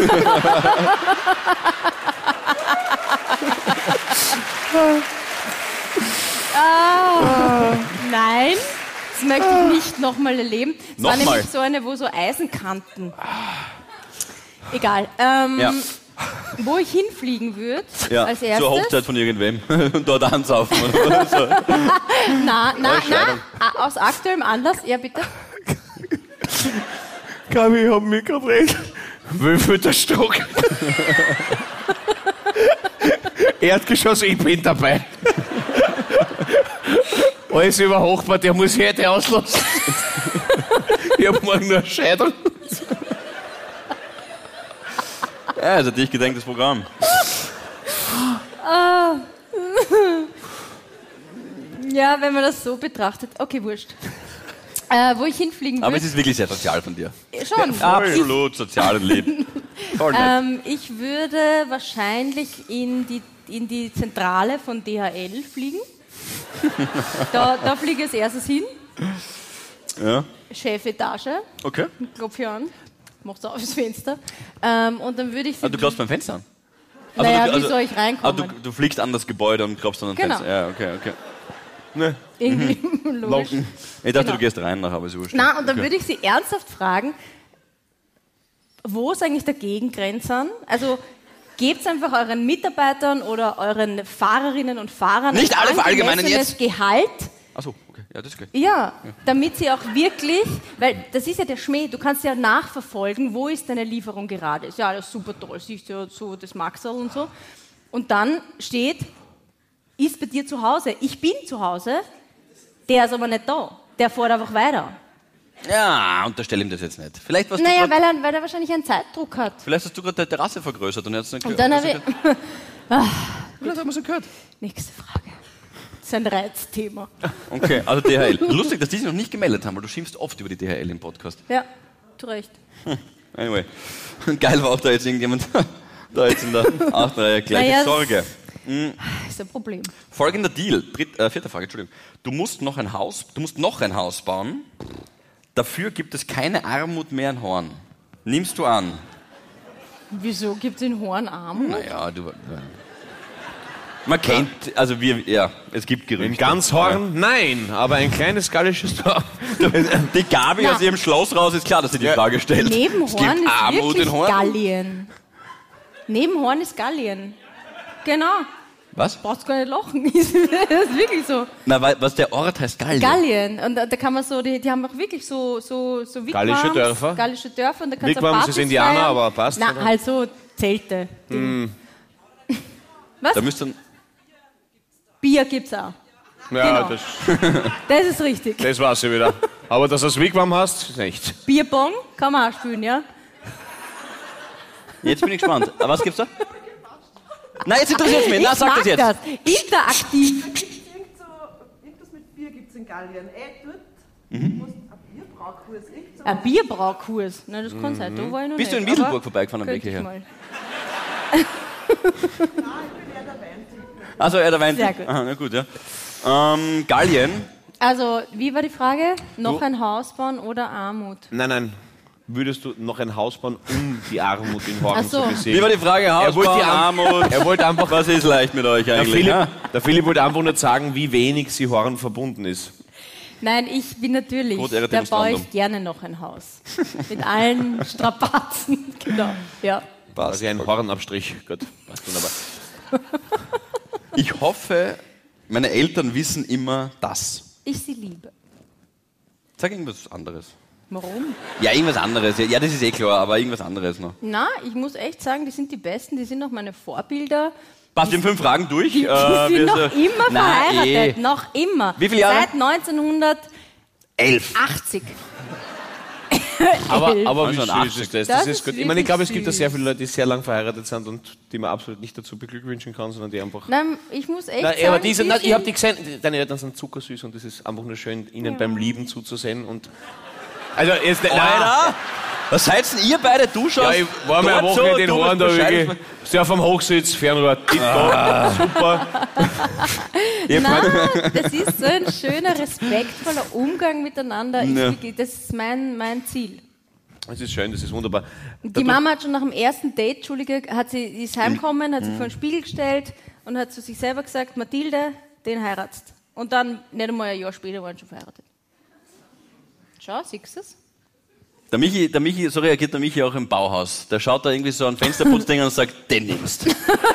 Nein, das möchte ich nicht nochmal erleben. Es war Nochmal? nämlich so eine, wo so Eisenkanten. Egal. Ja. Wo ich hinfliegen würde, Ja, als zur erstes. Hochzeit von irgendwem. Und dort ansaufen. Oder so. Na, Scheidung. aus aktuellem Anlass. Ja, bitte. Gabi, ich hab mich gerade recht. Wölfelter Stock. Erdgeschoss, ich bin dabei. Alles über Hochbad, der muss heute auslassen. Ich hab morgen nur eine Scheidung. Ja, also dich gedenktes Programm. Ja, wenn man das so betrachtet. Okay, wurscht. Wo ich hinfliegen Aber es würde. ist wirklich sehr sozial von dir. Schon. Absolut sozial und lieb. Voll nett. Ich würde wahrscheinlich in die Zentrale von DHL fliegen. Da fliege ich als erstes hin. Ja. Chefetage. Okay. Klopf hier an. Mach's auf das Fenster. Und dann würde ich sie. Also du klopfst beim Fenster an? Naja, wie soll ich reinkommen? Du fliegst an das Gebäude und klopfst an das Genau. Fenster. Ja, okay. Irgendwie logisch. Ich dachte, Genau. du gehst rein nachher, aber ist wurscht. Na, und dann Okay. würde ich Sie ernsthaft fragen, wo ist eigentlich der Gegengrenze an? Also gebt einfach euren Mitarbeitern oder euren Fahrerinnen und Fahrern Nicht alle verallgemeinern angemessenes jetzt. Gehalt. Achso, okay. Ja, das ist gut. Ja, damit sie auch wirklich, weil das ist ja der Schmäh, du kannst ja nachverfolgen, wo ist deine Lieferung gerade. Ist ja alles super toll, siehst du ja so das Maxerl und so. Und dann steht, ist bei dir zu Hause. Ich bin zu Hause, der ist aber nicht da. Der fährt einfach weiter. Ja, unterstell ihm das jetzt nicht. Vielleicht, Naja, weil er wahrscheinlich einen Zeitdruck hat. vielleicht hast du gerade die Terrasse vergrößert und er hat es nicht Und dann habe ich... Vielleicht haben wir es gehört. Nächste Frage. Das ist ein Reizthema. Okay, also DHL. Lustig, dass die sich noch nicht gemeldet haben, weil du schimpfst oft über die DHL im Podcast. Ja, du recht. Anyway. Geil war auch da jetzt irgendjemand da jetzt in der 8. Reihe gleiche Naja, Sorge. Ist ein Problem. Folgender Deal. Vierte Frage, Entschuldigung. Du musst noch ein Haus bauen. Dafür gibt es keine Armut mehr in Horn. Nimmst du an? Wieso gibt es in Horn Armut? Naja, man kennt, also es gibt Gerüchte. In Ganzhorn? Nein, aber ein kleines gallisches Dorf. Die Gabi Na. aus ihrem Schloss raus ist klar, dass sie die Frage stellt. Neben Es Horn gibt ist Armut wirklich in Horn. Gallien. Neben Horn ist Gallien. Genau. Was? Brauchst gar nicht lachen. Ist wirklich so. Na, was der Ort heißt Gallien. Gallien. Und da kann man so, die haben auch wirklich so Wigwams, Gallische Dörfer? Gallische Dörfer. Und da kannst du Wigwams Partys ist Indianer, feiern. aber passt, Na, oder? halt so Zelte. Was? Da müsst ihr, Bier gibt's auch. Ja, Genau. Das ist richtig. das weiß ich wieder. Aber dass du das Wigwam hast, nicht. Bierbong kann man auch spielen, ja? jetzt bin ich gespannt. Aber was gibt's da? Nein, jetzt interessiert es mich. Na, sag das jetzt. Das. Interaktiv. Irgendwas mit Bier gibt es in Gallien. Dort musst du ein Ein Bierbraukurs? Nein, das kann sein, da war ich noch Bist du in nicht, Wiedelburg aber vorbeigefahren am Weg könnte ich hierher? mal. Also, er der Wein. Sehr gut. Aha, na gut, ja. Gallien. Also, wie war die Frage? Noch ein Haus bauen oder Armut? Nein. Würdest du noch ein Haus bauen, um die Armut in Horgen Ach so. zu besiegen? Wie war die Frage? Haus, wollte die Armut. Er wollte einfach, Was ist leicht mit euch eigentlich? der Philipp wollte einfach nur sagen, wie wenig sie Horgen verbunden ist. Nein, ich bin natürlich, Gut, er hat da den baue Strandum. ich gerne noch ein Haus. Mit allen Strapazen, genau, ja. Also ein Hornabstrich. Gut, passt wunderbar. Ich hoffe, meine Eltern wissen immer das. Ich sie liebe. Sag irgendwas anderes. Warum? Ja, irgendwas anderes. Ja, das ist eh klar, aber irgendwas anderes noch. Na, ich muss echt sagen, die sind die Besten, die sind auch meine Vorbilder. Passt in 5 Fragen durch. Die sind wir noch so- immer Nein, verheiratet, noch immer. Wie viele Jahre? Seit 1980. 11. Aber Schon wie süß 80. ist das? Das ist ist gut. Ich meine, ich glaube, es gibt da wirklich sehr viele Leute, die sehr lang verheiratet sind und die man absolut nicht dazu beglückwünschen kann, sondern die einfach... Nein, ich muss echt Nein, sagen, aber diese, die nein, ich sind- habe die gesehen, deine Eltern sind zuckersüß und es ist einfach nur schön, ihnen beim Lieben zuzusehen. Und also jetzt, Alter, was seid denn ihr beide? Du schaust ja, ich war mal eine dort Woche so, in den du Horn da bist wirklich. Bescheid. Sehr vom Hochsitz, Fernrohr, tipptopp, super. Nein, das ist so ein schöner, respektvoller Umgang miteinander. Ja. Das ist mein Ziel. Es ist schön, das ist wunderbar. Die Mama hat schon nach dem ersten Date, ist heimgekommen, hat sich vor den Spiegel gestellt und hat zu sich selber gesagt, Mathilde, den heiratst. Und dann, nicht einmal ein Jahr später, waren sie schon verheiratet. Schau, siehst du das? Der Michi, so reagiert der Michi auch im Bauhaus. Der schaut da irgendwie so an Fensterputzding und sagt, den nimmst.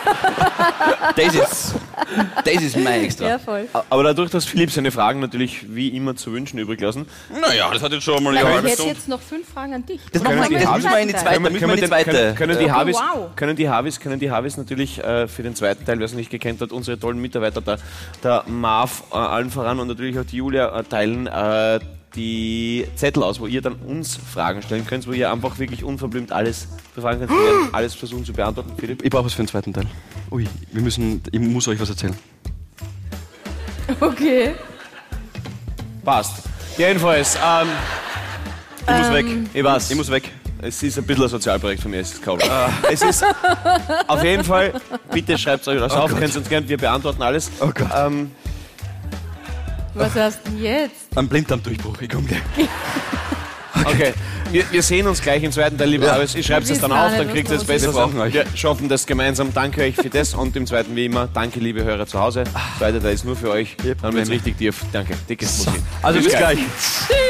Das ist mein Extra. Ja, voll. Aber dadurch, dass Philipp seine Fragen natürlich wie immer zu wünschen übrig lassen, Naja, das hat jetzt schon mal eine Nein, halbe ich hätte Stunde. jetzt noch 5 Fragen an dich. Das Machen müssen wir wir den in die Teil. zweite. Müssen wir in die zweite. können die Okay, Havis, können die Havis natürlich für den zweiten Teil, wer es nicht gekannt hat, unsere tollen Mitarbeiter, der Marv allen voran und natürlich auch die Julia teilen die Zettel aus, wo ihr dann uns Fragen stellen könnt, wo ihr einfach wirklich unverblümt alles befragen könnt. Wir werden alles versuchen zu beantworten, Philipp. Ich brauche was für den zweiten Teil. Ui, ich muss euch was erzählen. Okay. Passt. Jedenfalls, Ich muss weg. ich weiß. Ich muss weg. Es ist ein bisschen ein Sozialprojekt von mir, es ist kaum. Es ist auf jeden Fall, bitte schreibt es euch auf, könnt ihr uns gerne, wir beantworten alles. Oh Gott. Was hast du denn jetzt? Ein Blinddarmdurchbruch, ich komme gleich. Okay, wir sehen uns gleich im zweiten Teil, lieber Havis. Ich schreibe es dann Wir wissen auf, alle, dann was kriegt ihr es los besser. ist. Wir brauchen euch. Wir schaffen das gemeinsam. Danke euch für das und im zweiten wie immer, danke liebe Hörer zu Hause. Zweiter Teil ist nur für euch. Dann wird es richtig tief. Danke, dickes Bussi. Also bis gleich. Tschüss.